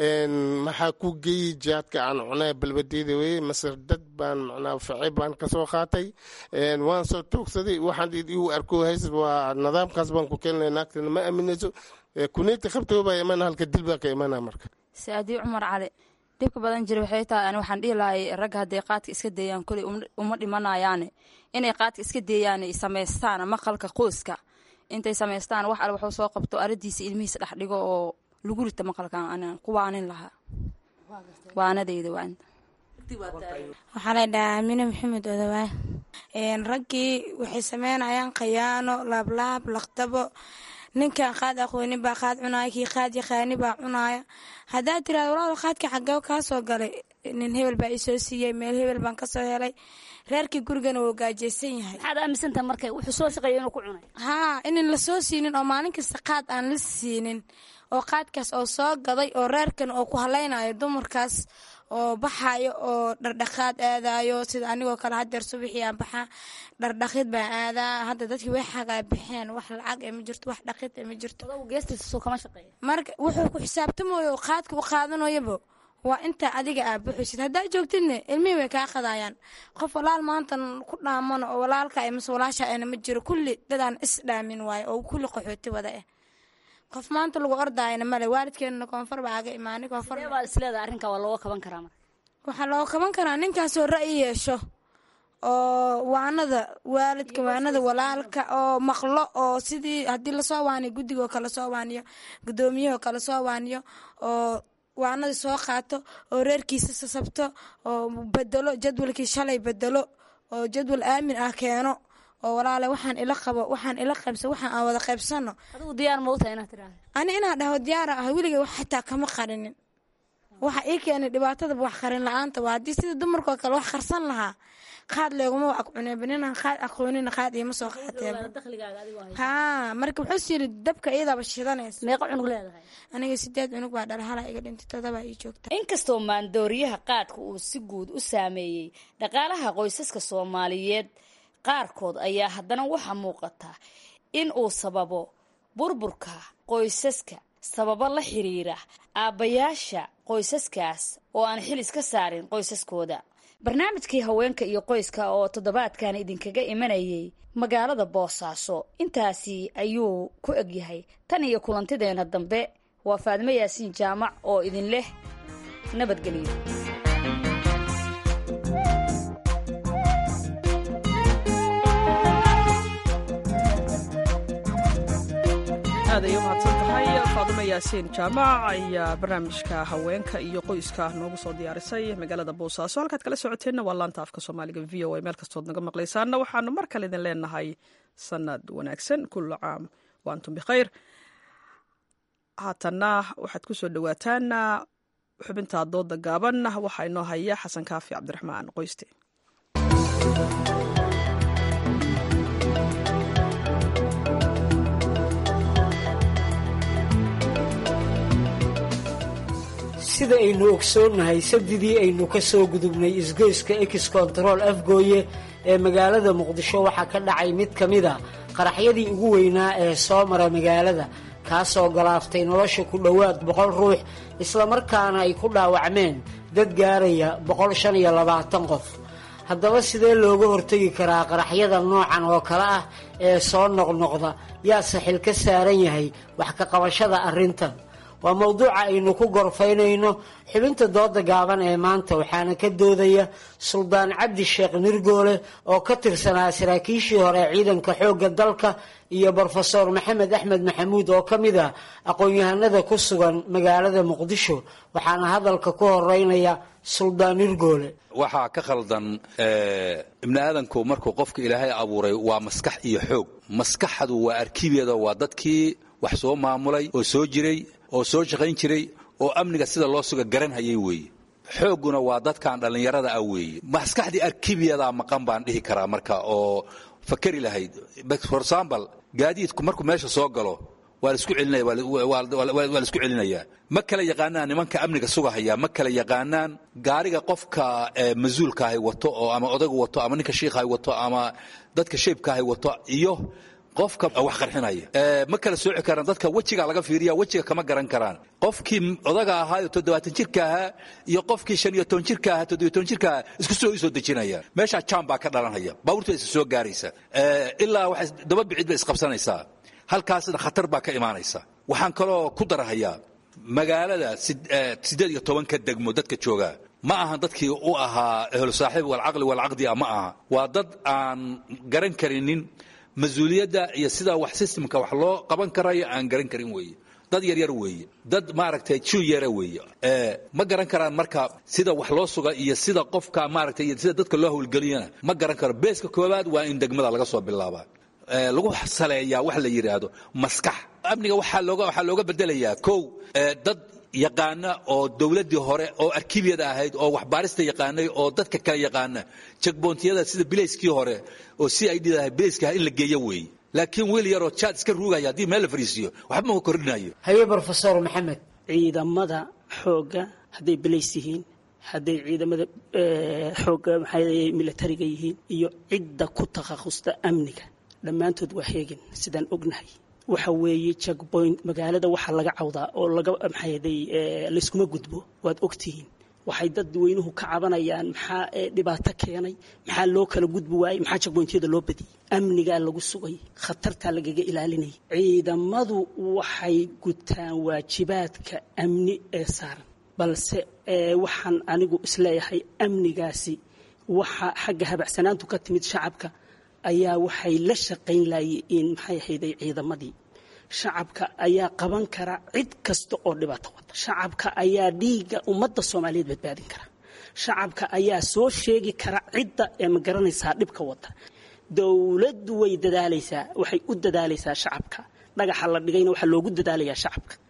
maxaa ku geeyey jaadka aan cunay balbadeeda wey masir dad baan macnaha facay baan kasoo qaatay waan soo toogsaday waxaan igu arko haysad waa nidaamkaas baan ku keenay naagtana ma aaminayso kuneeti qabtoo baa imaana halka dil baa ka imaanaa marka saadii cumar cali dhibka badan jira waxay tahay ani waxaan dhihi lahay ragga hadday qaadka iska deeyaan kuley uma dhimanayaane inay qaadka iska deeyaan ay samaystaan maqalka qoyska intay samaystaan wax al wuxuu soo qabto aradiisa ilmihiisa dhex dhigo oo lagu rita maqalkan anaan ku waanin lahaa waanadeyda waa inta waxaa la dhahaa amine maxamed odawaa raggii waxay sameynayaan khayaano laablaab laqdabo ninkan qaad aqoonin baa qaad cunaaya kii qaad yaqaani baa cunaaya haddaad tiraado walaal qaadka xaggee kaa soo galay nin hebel baa isoo siiyey meel hebel baan kasoo helay reerkii gurigana wuu gaajeysan yahay maxaad aaminsantaha marka wuxuu soo shaqeeya inuu ku cunay haa inan la soo siinin oo maalin kasta qaad aan la siinin oo qaadkaas oo soo gaday oo reerkan oo ku halaynayo dumarkaas oo baxayo oo dhardhaqaad aadayo sida anigoo kale hadeer subaxii aan baxaa dhardhaqid baan aadaa hadda dadkii way xagaa baxeen wax lacag ma jirto wax dhaqid ma jirto marka wuxuu ku xisaabtamayo qaadka u qaadanayobo waa inta adiga aa buxusid haddaa joogtidna ilmihii way kaa qadayaan qof walaal maantan ku dhaamano oo walaalka mase walaasha ana ma jiro kulli dadaan is dhaamin waayo oo kulli qaxooti wada ah qof maanta lagu ordaayna male waalidkeena koonfur baa aga imaanay koonfur baa isleedahay arrinka waa looga kaban karaa marka waxaa looga kaban karaa ninkaasoo ra'yi yeesho oo waanada waalidka waanada walaalka oo maqlo oo sidii haddii lasoo waaniyo guddigoo kale soo waaniyo gudoomiyahoo kale soo waaniyo oo waanada soo qaato oo reerkiisa sasabto oo bedelo jadwalkii shalay bedelo oo jadwal aamin ah keeno oo walaale waxaan ila qabo waxaan ila qaybso waxaan aan wada qaybsano adigu diyaar ma u tahay inaad tiraahdo ani inaan dhaho diyaar ah weliga wax xitaa kama qarinin waxa ii keenay dhibaatada wax qarin la-aanta waa haddii sida dumarkoo kale wax qarsan lahaa qaad leeguma wax cuneebanina qaad aqoonina qaad iima soo qaateen haa marka wuxuu yiri dabka iyadaba shidanaysa meeqa cunug leedahay aniga 8 cunug baa dhalhala iga dhintay 7 ii joogta inkastoo maandooriyaha qaadka uu si guud u saameeyay dhaqaalaha qoysaska Soomaaliyeed qaarkood ayaa haddana waxa muuqata in uu sababo burburka qoysaska sababo la xiriira aabayaasha qoysaskaas oo aan xil iska saarin qoysaskooda barnaamijkii haweenka iyo qoyska oo toddobaadkan idinkaga imanayay magaalada Boosaaso intaasi ayuu ku egyahay tan iyo kulantideena dambe waa Faadimo Yaasiin Jaamac oo idin leh nabadgelyo aad ayuu mahadsantahay Faadimo Yaasiin Jaamac ayaa barnaamijka haweenka iyo qoyska noogu soo diyaarisay magaalada Boosaaso halkaad kala socoteenna waa laanta afka Soomaaliga VOA meel kastood naga maqlaysaana waxaanu mar kale idin leenahay sanad wanaagsan kullu caam wa antum bikhayr haatana waxaad ku soo dhawaataan xubinta dooda gaaban waxaa inoo haya Xasan Kaafi Cabdiraxmaan Qoyste sida aynu ogsoonnahay sabdidii aynu ka soo gudubnay isgoyska X Control Afgooye ee magaalada Muqdisho waxaa ka dhacay mid ka mid ah qaraxyadii ugu weynaa ee soo mara magaalada kaasoo galaaftay nolosha ku dhowaad 100 ruux isla markaana ay ku dhaawacmeen dad gaaraya 125 qof haddaba sidee looga hortagi karaa qaraxyada noocan oo kale ah ee soo noqnoqda yaa saxil ka saaran yahay wax ka qabashada arrintan waa mawduuca aynu ku gorfaynayno xubinta dooda gaaban ee maanta waxaana ka doodaya Suldaan Cabdi Sheekh Nirgoole oo ka tirsanaa saraakiishii hore ciidanka xoogga dalka iyo Professor Maxamed Axmed Maxamuud oo kamid ah aqoon-yahanada ku sugan magaalada Muqdisho waxaana hadalka ku horeynaya Suldaan Nirgoole waxaa ka khaldan ibn aadanku markuu qofka Ilaahay abuuray waa maskax iyo xoog maskaxdu waa arkiibiyada waa dadkii wax soo maamulay oo soo jiray oo soo shaqayn jiray oo amniga sida loo suga garan hayay weeye xooguna waa dadkan dhalinyarada ah weeye maskaxdii arkibiyada maqan baan dhihi karaa marka oo fakari lahayd for example gaadiidku markuu meesha soo galo waa la isku celinaya ma kala yaqaanaan nimanka amniga sugahaya ma kala yaqaanaan gaariga qofka masuulka ah wato oo ama odagu wato ama ninka sheekha wato ama dadka sheebka ah wato iyo qofka wax qarxinaya ma kala sooci karaan dadka wajiga laga fiiriya wajiga kama garan karaan qofkii odaga ahaa 70 jirka ahaa iyo qofkii 15 jirka ahaa 17 jirka isku soo dejinaya meesha jamba ka dhalanaya baabuurta is soo gaaraysa ilaa wax daba bicid bay isqabsanaysaa halkaasna khatar baa ka imaanaysa waxaan kaloo ku darahayaa magaalada 18 ka degmo dadka jooga ma aha dadkii u ahaa ehlu saaxiib wal aqli wal aqdi ma aha waa dad aan garan karinin masuuliyadda iyo sida wax systemka wax loo qaban karayo aan garan karin weeye dad yar yar weeye dad maaragtay junior weeye ma garan karaan marka sida wax loo suga iyo sida qofka maaragtay iyo sida dadka loo hawlgeliyana ma garan karo beeska koobaad waa in degmada laga soo bilaabaa lagu saleeyaa wax la yiraahdo maskax amniga waxa looga bedelayaa kow dad yaqaana oo dawladii hore oo arkibiyada ahayd oo wax baarista yaqaanay oo dadka kale yaqaana checkpointiyada sida bilayskii hore oo si ay dhidahay bilayska in la geeyo weey laakiin weel yar oo chat iska ruugaya hadii meel la fariisiyo waxba ma kordhinayo haye Professor Maxamed ciidamada xooga haday bilays yihiin haday ciidamada xooga maxay militariga yihiin iyo cidda ku takhaqusta amniga dhammaantood waa heegan sidaan ognahay waxa weeye checkpoint magaalada waxa laga cawdaa oo laga maxayday la iskuma gudbo waad ogtihiin waxay dad weynuhu ka cabanayaan maxaa dhibaato keenay maxaa loo kala gudbi waayay maxaa checkpointyada loo badiyay amniga lagu sugay khatarta lagaga ilaalinay ciidamadu waxay gutaan waajibaadka amni ee saaran balse waxaan anigu isleeyahay amnigaasi waxa xagga habacsanaantu ka timid shacabka ayaa waxay la shaqayn laayeen maxay hayday ciidamadii shacabka ayaa qaban kara cid kasta oo dhibaato wada shacabka ayaa dhiiga ummadda Soomaaliyeed badbaadin kara shacabka ayaa soo sheegi kara cidda ee ma garanaysaa dhibka wada dawladdu way dadaalaysaa waxay u dadaalaysaa shacabka dhagaxa la dhigayna waxa loogu dadaalayaa shacabka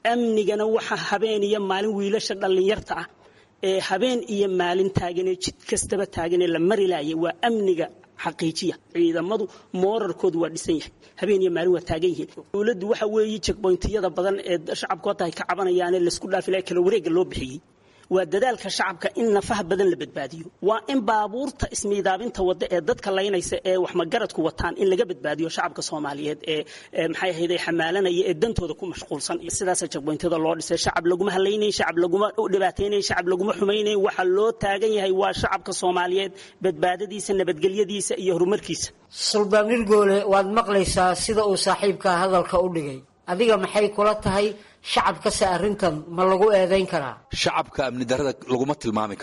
amnigana waxa habeen iyo maalin wiilasha dhallinyarta ah ee habeen iyo maalin taaganee jid kastaba taaganee la mari laayay waa amniga xaqiijiya. ciidamadu moorarkoodu waa dhisan yahay, habeen iyo maalin waa taagan yihiin. dowladdu waxa weeye checkpointiyada badan ee shacabkoo tahay ka cabanayaane laysku dhaafilay kala wareegga loo bixiyey waa dadaalka shacabka in nafaha badan la badbaadiyo, waa in baabuurta ismiidaabinta wadda ee dadka laynaysa ee wax magaradku wataan in laga badbaadiyo shacabka Soomaaliyeed ee maxay ahayd xamaalanaya ee dantooda ku mashquulsan. sidaas checkpointada loo dhisay shacab laguma haleynay, shacab laguma dhibaateynay, shacab laguma xumeynay. waxa loo taagan yahay waa shacabka Soomaaliyeed badbaadadiisa, nabadgelyadiisa iyo horumarkiisa. Suldaan Nirgoole, waad maqlaysaa sida uu saaxiibka hadalka u dhigay. adiga maxay kula tahay shacabkase arrintan ma lagu eedayn karaa? shacabka amni darrada laguma tilmaami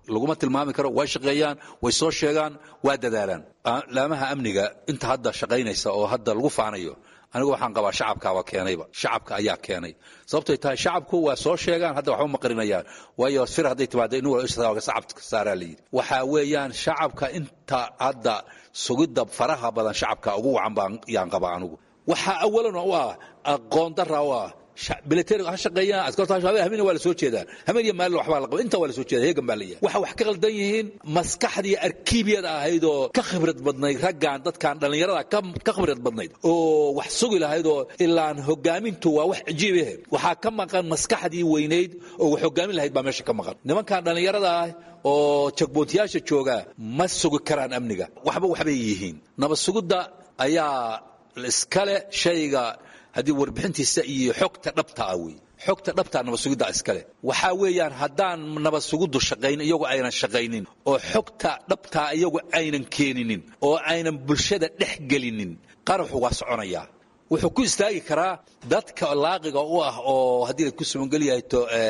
karo way shaqeeyaan, way soo sheegaan, waa dadaalaan. laamaha amniga inta hadda shaqaynaysa oo hadda lagu faanayo anigu waxaan qabaa shacabka ayaa keenay. sababtay tahay shacabku waa soo sheegaan, hadda waxba ma qarinayaan, waayo fir hadday timaado inuu shacabka saaraa la yidhi. waxaa weeyaan shacabka inta hadda sugidda faraha badan shacabka ugu wacan yaan qabaa anigu. waxaa awalan u ah aqoon darra u ah military ha shaqeeyaan askarta habeen waa la soo jeedaa, habeen iyo maalin waxba la qabo, inta waa la soo jeedaa, heegan baa leeyahay. waxa wax ka qaldan yihiin maskaxdii arkiibiyada ahayd oo ka khibrad badnayd, raggan dadkan dhalinyarada ka khibrad badnayd oo wax sugi lahayd oo ilaan hogaamintu waa wax cajiib ah. waxaa ka maqan maskaxdii weynayd oo wax hogaamin lahayd baa meesha ka maqan. nimankan dhalinyarada ah oo checkpointyaasha jooga ma sugi karaan amniga, waxbay yihiin. nabad sugidda ayaa iskale shayga haddii warbixintiisa iyo xogta dhabta ah wey. xogta dhabta nabad sugidda iskale. waxaa weeyaan haddaan nabad sugiddu shaqayn iyagu aynan shaqaynin oo xogta dhabta iyagu aynan keeninin oo aynan bulshada dhex gelinin, qaraxu waa soconayaa. wuxuu ku istaagi karaa dadka laaqiga u ah oo haddii la ku sugan yahay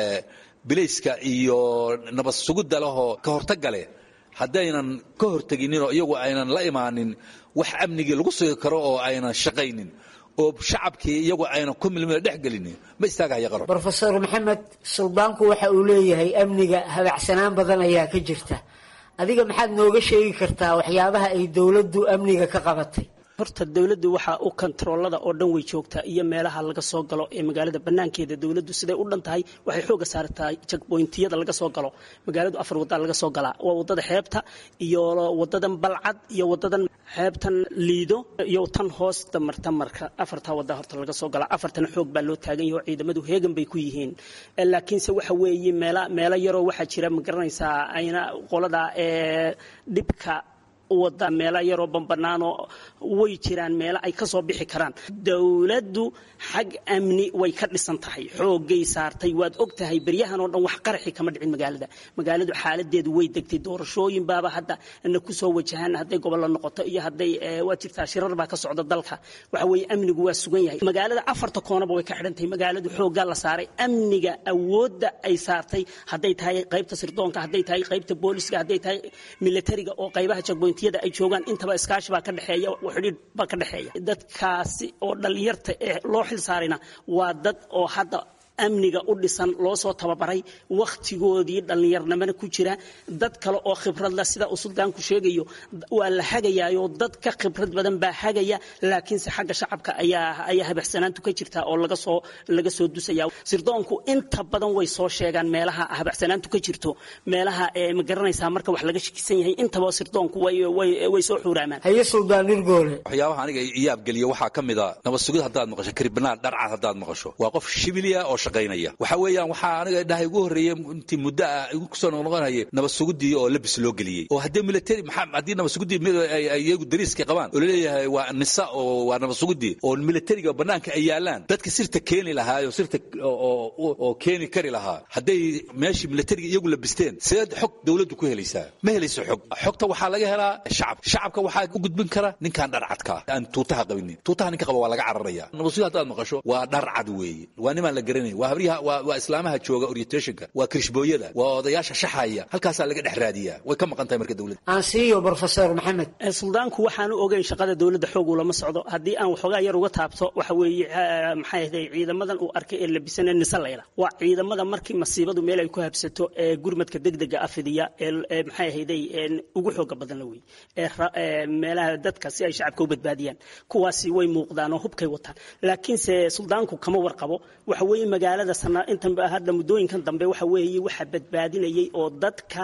bilayska iyo nabad sugidda lehoo ka hortagale haddaynan ka horteginin oo iyagu aynan la imaanin wax amnigii lagu sugi karo oo aynan shaqaynin oo shacabkii iyagu aynan ku milmila dhex gelinin ma istaagaya qaro. Professor Maxamed, suldaanku waxa uu leeyahay amniga habacsanaan badan ayaa ka jirta. adiga maxaad nooga sheegi kartaa waxyaabaha ay dawladdu amniga ka qabatay? horta dawladdu waxa uu kontroolada oo dhan way joogtaa iyo meelaha laga soo galo ee magaalada banaankeeda. dawladdu siday u dhan tahay waxay xooga saartaa checkpointiyada laga soo galo magaaladu. 4 wada laga soo galaa, waa wadada xeebta iyo wadadan Balcad iyo wadadan xeebtan Liido iyo tan hoosta marka 4 wada horta laga soo galaa. 4tan xoog baa loo taagan yahay, ciidamadu heegan bay ku yihiin. laakiin se waxa weeye meelo yaro waxa jira ma garanaysaa ayna qolada dhibka wada meelo yaroo bambanaano way jiraan, meelo ay ka soo bixi karaan. dawladdu xag amni way ka dhisan tahay, xoogay saartay. waad og tahay baryahan oo dhan wax qaraxi kama dhicin magaaladu xaaladeedu way degtay. doorashooyin baaba hadda na ku soo wajahan, hadday gobol la noqoto iyo hadday waa jirtaa shirar baa ka socda dalka. waxa weeye amnigu waa sugan yahay. magaalada 4 koonaba way ka xidhantay. magaaladu xoogaa la saaray, amniga awoodda ay saartay, hadday tahay qaybta sirdoonka, hadday tahay qaybta booliska, hadday tahay militariga oo qaybaha checkpoint ay joogaan. intaba iskaashi baa ka dhaxeeya, xidhiidh baa ka dhaxeeya. dadkaasi oo dhalinyarta loo xil saarina waa dad oo hadda amniga u dhisan, loo soo tababaray, wakhtigoodii dhallinyarnimana ku jira. dad kale oo khibrad leh sida uu suldaanku sheegayo waa la hagayaayoo dad ka khibrad badan baa hagaya. laakiinse xagga shacabka ayaa habacsanaantu ka jirta oo laga soo dusaya. sirdoonku inta badan way soo sheegaan meelaha habacsanaantu ka jirto, meelaha ma garanaysaa marka wax laga shakisan yahay. intaba sirdoonku way soo xuuraamaan. haye Suldaan Nirgoole, waxyaabaha aniga iyaab geliya waxaa ka mid ah nabad sugid haddaad maqasho, karibnaan dharcad haddaad maqasho, waa qof shibiliya oo waxa weeyaan waxaa aniga dhahay ugu horeeyay intii muddo ah igu soo noqonayay nabad sugidii oo labis loo geliyay. oo haddii military haddii nabad sugidii ay iyagu dariiska qabaan oo leeyahay waa nisa oo waa nabad sugidii oo militariga banaanka ay yaalaan, dadka sirta keeni lahaa oo sirta oo keeni kari lahaa hadday meeshii militariga iyagu labisteen, sideed xog dawladdu ku helaysaa? ma helayso xog. xogta waxaa laga helaa shacabka waxaa u gudbin kara ninkan dharcadka aan tuutaha qabinin. tuutaha ninka qaba waa laga cararaya. nabad sugid haddaad maqasho waa dharcad weeye, waa nimaan la garanay, waa islaamaha jooga orientationka, waa kirishbooyada, waa odayaasha shaxaya. halkaasaa laga dhex raadiyaa. way ka maqan tahay marka dawladda. aan siiyo Professor Maxamed. suldaanku waxaanu ogeyn shaqada dawladda xoog lama socdo. haddii aan waxoogaa yar uga taabto waxa weeye maxay ahayd ciidamadan uu arkay ee labisanay nisalayla waa ciidamada markii masiibadu meel ay ku habsato ee gurmadka degdega afidiya ee maxay ahayd ugu xooga badan la weey ee meelaha dadka si ay shacabka u badbaadiyaan. kuwaasi way muuqdaan oo hubkay wataan. laakiin se suldaanku kama warqabo waxa weeye magaalada intan hadda muddooyinkan dambe waxa weeye waxa badbaadinayay oo dadka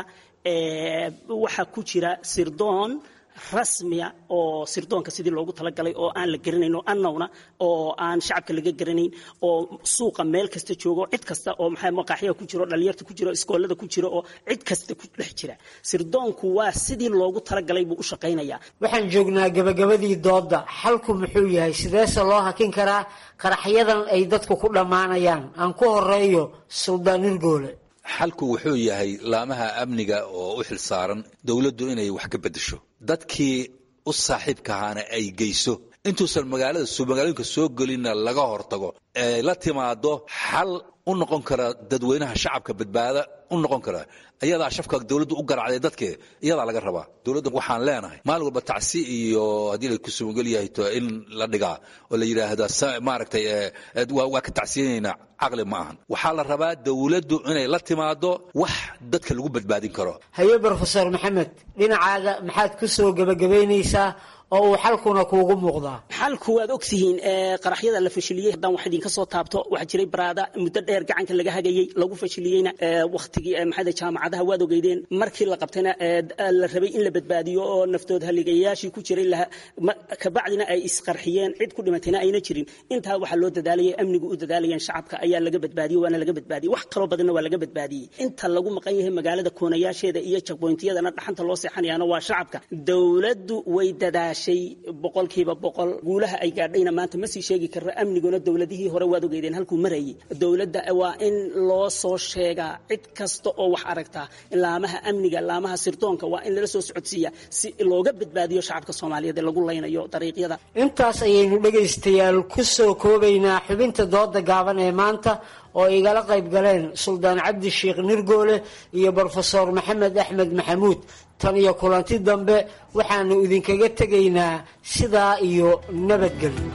waxa ku jira sirdoon rasmiya oo sirdoonka sidii loogu talagalay oo aan la garanayn oo annawna oo aan shacabka laga garanayn oo suuqa meel kasta joogo cid kasta oo maxay maqaaxiya ku jiro dhalinyarta ku jiro iskoolada ku jiro oo cid kasta ku dhex jira sirdoonku waa sidii loogu talagalay buu u shaqaynayaa. waxaan joognaa gabagabadii dooda xalku muxuu yahay sideese loo hakin karaa qaraxyadan ay dadku ku dhammaanayaan aan ku horeeyo Suldaan Nurgoole. xalku wuxuu yahay laamaha amniga oo u xil saaran dawladdu inay wax ka beddesho dadkii u saaxiibka ahaana ay geyso intuusan magaalooyinka soo gelinna laga hortago ee la timaado xal u noqon kara dadweynaha shacabka badbaada u noqon kara ayadaa shafka dawladdu u garacday dadke iyadaa laga rabaa. dawladda waxaan leenahay maalin walba tacsi iyo haddii la ku sugan yahay in la dhigaa oo la yidhaahda maaragtay waa ka tacsiyanaynaa caqli ma ahan. waxaa la rabaa dawladdu inay la timaado wax dadka lagu badbaadin karo. haye Professor Maxamed dhinacaaga maxaad ku soo gabagabaynaysaa oo uu xalkuna kuugu muuqdaa? xalku waad ogtihiin qaraxyada la fashiliyey haddaan wax idinka soo taabto waxaa jiray baraada muddo dheer gacanka laga hagayey lagu fashiliyeyna wakhtigii maxay jaamacadaha waad ogeydeen markii la qabtayna la rabay in la badbaadiyo oo naftood haligayaashii ku jiray kabacdina ay isqarxiyeen cid ku dhimatayna ayna jirin. intaa waxaa loo dadaalayay amnigu u dadaalayeen shacabka ayaa laga badbaadiyey waana laga badbaadiyey wax kaloo badanna waa laga badbaadiyey. inta lagu maqan yahay magaalada koonayaasheeda iyo checkpointiyadana dhaxanta loo seexanayaana waa shacabka. dawladdu way dadaashay boqolkiiba boqol guulaha ay gaadhayna maanta ma sii sheegi karra amniguna dawladihii hore waad ogeydeen halkuu marayay. dawladda waa in loo soo sheegaa cid kasta oo wax aragtaa laamaha amniga laamaha sirdoonka waa in lala soo socodsiiyaa si looga badbaadiyo shacabka Soomaaliyeed ee lagu leynayo dariiqyada. intaas ayaynu dhagaystayaal ku soo koobaynaa xubinta dooda gaaban ee maanta oo igala qayb galeen Suldaan Cabdi Sheekh Nurgoole iyo Professor Maxamed Axmed Maxamuud. tan iyo kulanti dambe waxaanu idinkaga tegaynaa sidaa iyo nabadgelyo.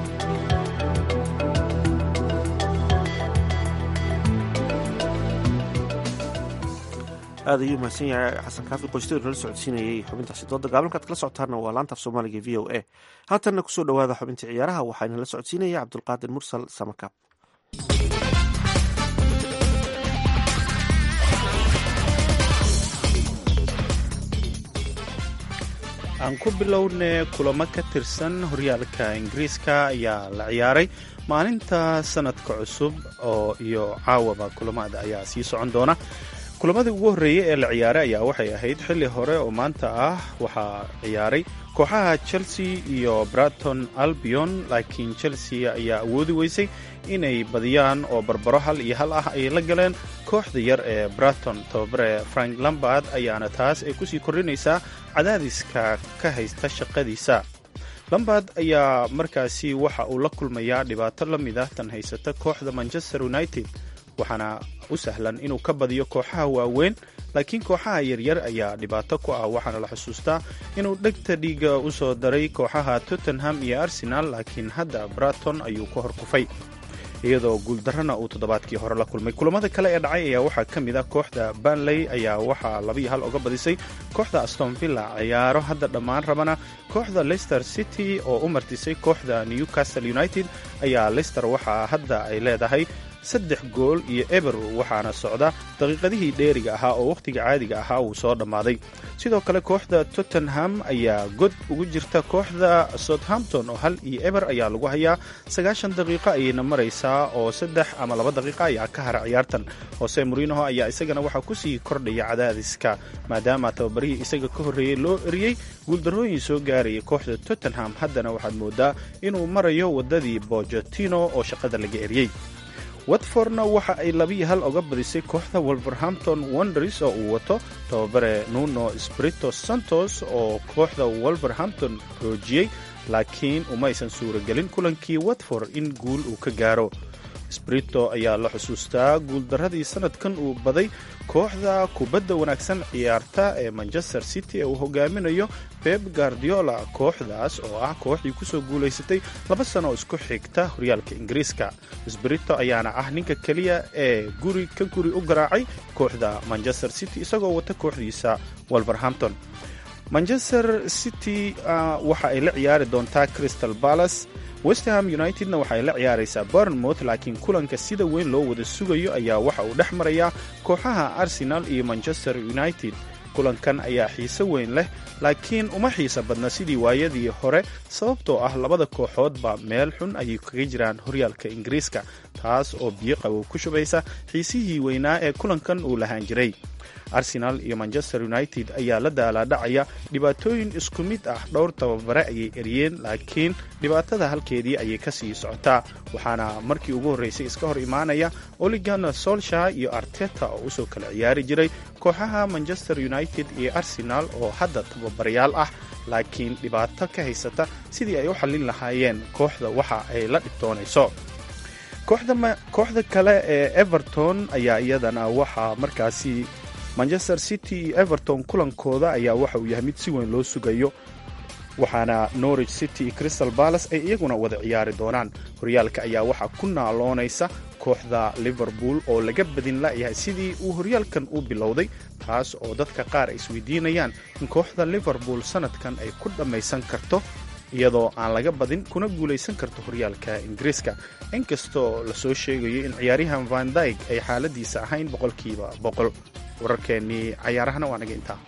aad ayuu mahadsan yahay xasan kaafi qoysteedu nala socodsiinayay xubintaasi dooda gaabankaad kala socotaana waa laanta af soomaaliga v o a. haatanna kusoo dhawaada xubintii ciyaaraha waxaana la socodsiinaya cabdulqaadir mursal samakaab. aan ku bilowne kulamo ka tirsan horyaalka ingiriiska ayaa la ciyaaray maalinta sanadka cusub oo iyo caawaba kulamada ayaa sii socon doona. kulamadii ugu horreeyey ee la ciyaaray ayaa waxay ahayd xilli hore oo maanta ah waxaa ciyaaray kooxaha Chelsea iyo Brighton Albion, laakiin Chelsea ayaa awoodi weysay inay badiyaan oo barbaro 1-1 ah ay la galeen kooxda yar ee Brighton. tababare Frank Lampard ayaana taas ay kusii kordhinaysaa cadaadiska ka haysta shaqadiisa. Lampard ayaa markaasi waxa uu la kulmayaa dhibaato la mid ah tan haysata kooxda Manchester United, waxaana u sahlan inuu ka badiyo kooxaha waaweyn, laakiin kooxaha yaryar ayaa dhibaato ku ah. waxaana la xusuustaa inuu dhegta dhiiga u soo daray kooxaha Tottenham iyo Arsenal, laakiin hadda Brighton ayuu ka hor kufay iyadoo guuldarrana uu toddobaadkii hore la kulmay. kulamada kale ee dhacay ayaa waxaa ka mid ah kooxda Burnley ayaa waxaa 2-1 uga badisay kooxda Aston Villa. ciyaaro hadda dhammaan rabana kooxda Leicester City oo u martisay kooxda Newcastle United ayaa Leicester waxaa hadda ay leedahay 3 gool iyo eber, waxaana socda daqiiqadihii dheeriga ahaa oo wakhtiga caadiga ahaa uu soo dhammaaday. sidoo kale kooxda Tottenham ayaa god ugu jirta kooxda Southampton oo 1-1 ayaa lagu hayaa. 90 daqiiqo ayayna maraysaa oo 3 ama 2 daqiiqo ayaa ka hara ciyaartan. Jose Mourinho ayaa isagana waxaa kusii kordhaya cadaadiska maadaama tababarihii isaga ka horreeyey loo eriyey guuldarrooyin soo gaaraya kooxda Tottenham. haddana waxaad moodaa inuu marayo waddadii Pochettino oo shaqada laga eriyey. Watfordna waxa ay 2-1 uga badisay kooxda Wolverhampton Wanderers oo uu wato tababare Nuno Espirito Santos oo kooxda Wolverhampton xoojiyey, laakiin umaysan suuragelin kulankii Watford in guul uu ka gaaro. Espirito ayaa la xusuustaa guuldarradii sanadkan uu baday kooxda kubadda wanaagsan ciyaarta ee Manchester City ee uu hogaaminayo Pep Guardiola. kooxdaas oo ah kooxdii kusoo guulaysatay 2 sano oo isku xigta horyaalka Ingiriiska. Espirito ayaana ah ninka keliya ee guri u garaacay kooxda Manchester City isagoo wata kooxdiisa Wolverhampton. Manchester City waxa ay la ciyaari doontaa Crystal Palace westham unitedna waxay la ciyaaraysaa bournemouth laakiin kulanka sida weyn loo wada sugayo ayaa waxa uu dhex marayaa kooxaha arsenal iyo manchester united. kulankan ayaa xiise weyn leh laakiin uma xiisa badna sidii waayadii hore sababtoo ah labada kooxoodba meel xun ayay kaga jiraan horyaalka ingiriiska, taas oo biyo qabow ku shubaysa xiisihii weynaa ee kulankan uu lahaan jiray. arsenal iyo manchester united ayaa la daalaadhacaya dhibaatooyin isku mid ah. dhowr tababare ayay eryeen laakiin dhibaatada halkeedii ayay ka sii socotaa, waxaana markii ugu horraysay iska hor imaanaya Ole Gunnar Solskjaer iyo Arteta oo usoo kala ciyaari jiray kooxaha manchester united iyo arsenal oo hadda tababarayaal ah, laakiin dhibaato ka haysata sidii ay u xallin lahaayeen kooxda waxa ay la dhibtoonayso. kooxda kale ee everton ayaa iyadana waxaa markaasi manchester city iyo everton kulankooda ayaa waxa uu yahay mid si weyn loo sugayo, waxaana norwich city iyo crystal palace ay iyaguna wada ciyaari doonaan. horyaalka ayaa waxaa ku naaloonaysa kooxda liverpool oo laga badin la'yahay sidii uu horyaalkan u bilowday, taas oo dadka qaar ay isweydiinayaan in kooxda liverpool sanadkan ay ku dhammaysan karto iyadoo aan laga badin kuna guulaysan karto horyaalka ingiriiska, inkastoo lasoo sheegayo in ciyaaryahan van dyk ay xaaladiisa ahayn 100%. wararkeennii cayaarahana waa naga intaa.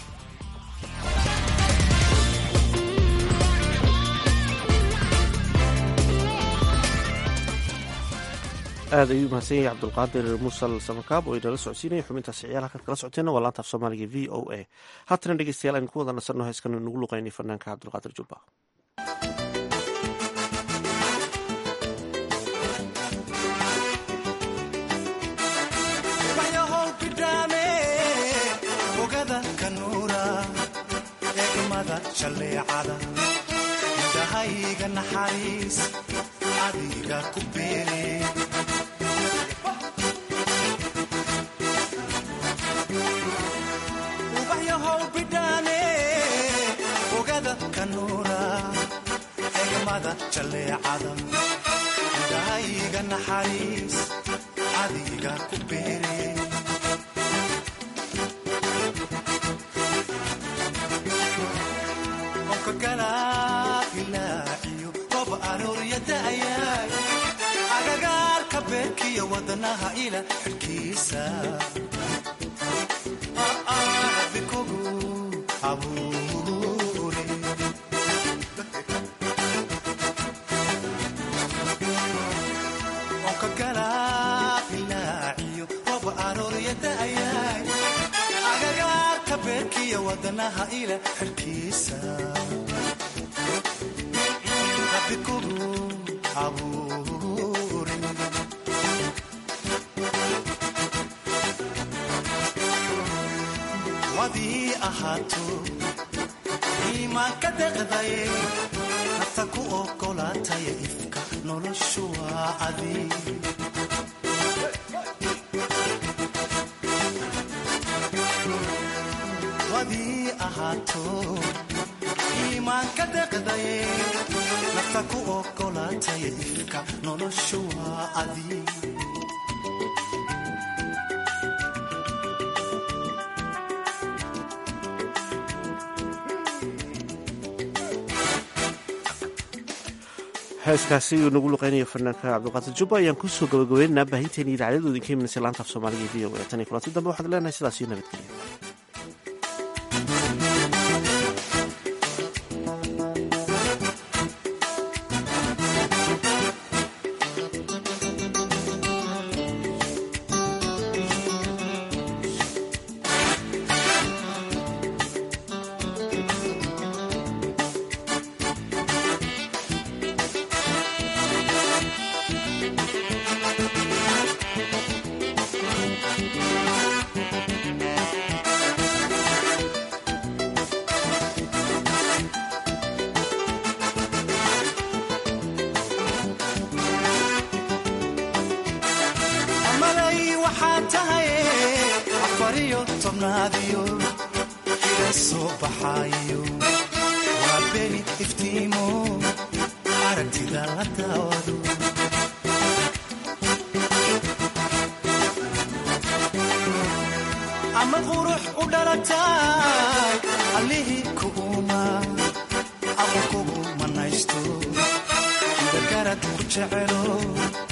aad ayuu mahadsan yahay cabdulqaadir mursal samakaab oo inala socodsiinaya xubintaasi ciyaalaha kaad kala socoteenna waa laanta af soomaaliga v o a. haatana dhegeystayaal aynu ku wada nasanno heeskanu nagu luqaynay fanaanka cabdulqaadir jubba. indhahayga naxariis adiga ku beere ubaxyahow bidhaane ogada kanuura egmada jaleecada indhahayga naxariis adiga ku beere galaailaaciyo qob arooriyadayaay agagaarka beerkiyo wadanaha ila xilkiisa bikugu abuure onka galaailaaciyo qob arooriyadayaay agagaarka beerkiyo wadanaha ila xilkiisa wadii ahaato iimaanka deqdaye nafta ku ogolaataya ifka noloshu waa adi wadii ahaato iimaanka deqdaye nafta ku ogolaataya ifka noloshu waa adi heeskaasi uu nagu luqeynayo fanaanka cabdulqaadir jubba ayaan kusoo gabagabaynaynaa baahinteeni idaacadooda idinka imanaysa laanta af soomaaliga v o a. tan iyo kulanti dambe waxaad leenahay sidaas iyo nabadgelya. ama qurux u dhalatay allihii kuuma aqul kugu manaysto ku jecelo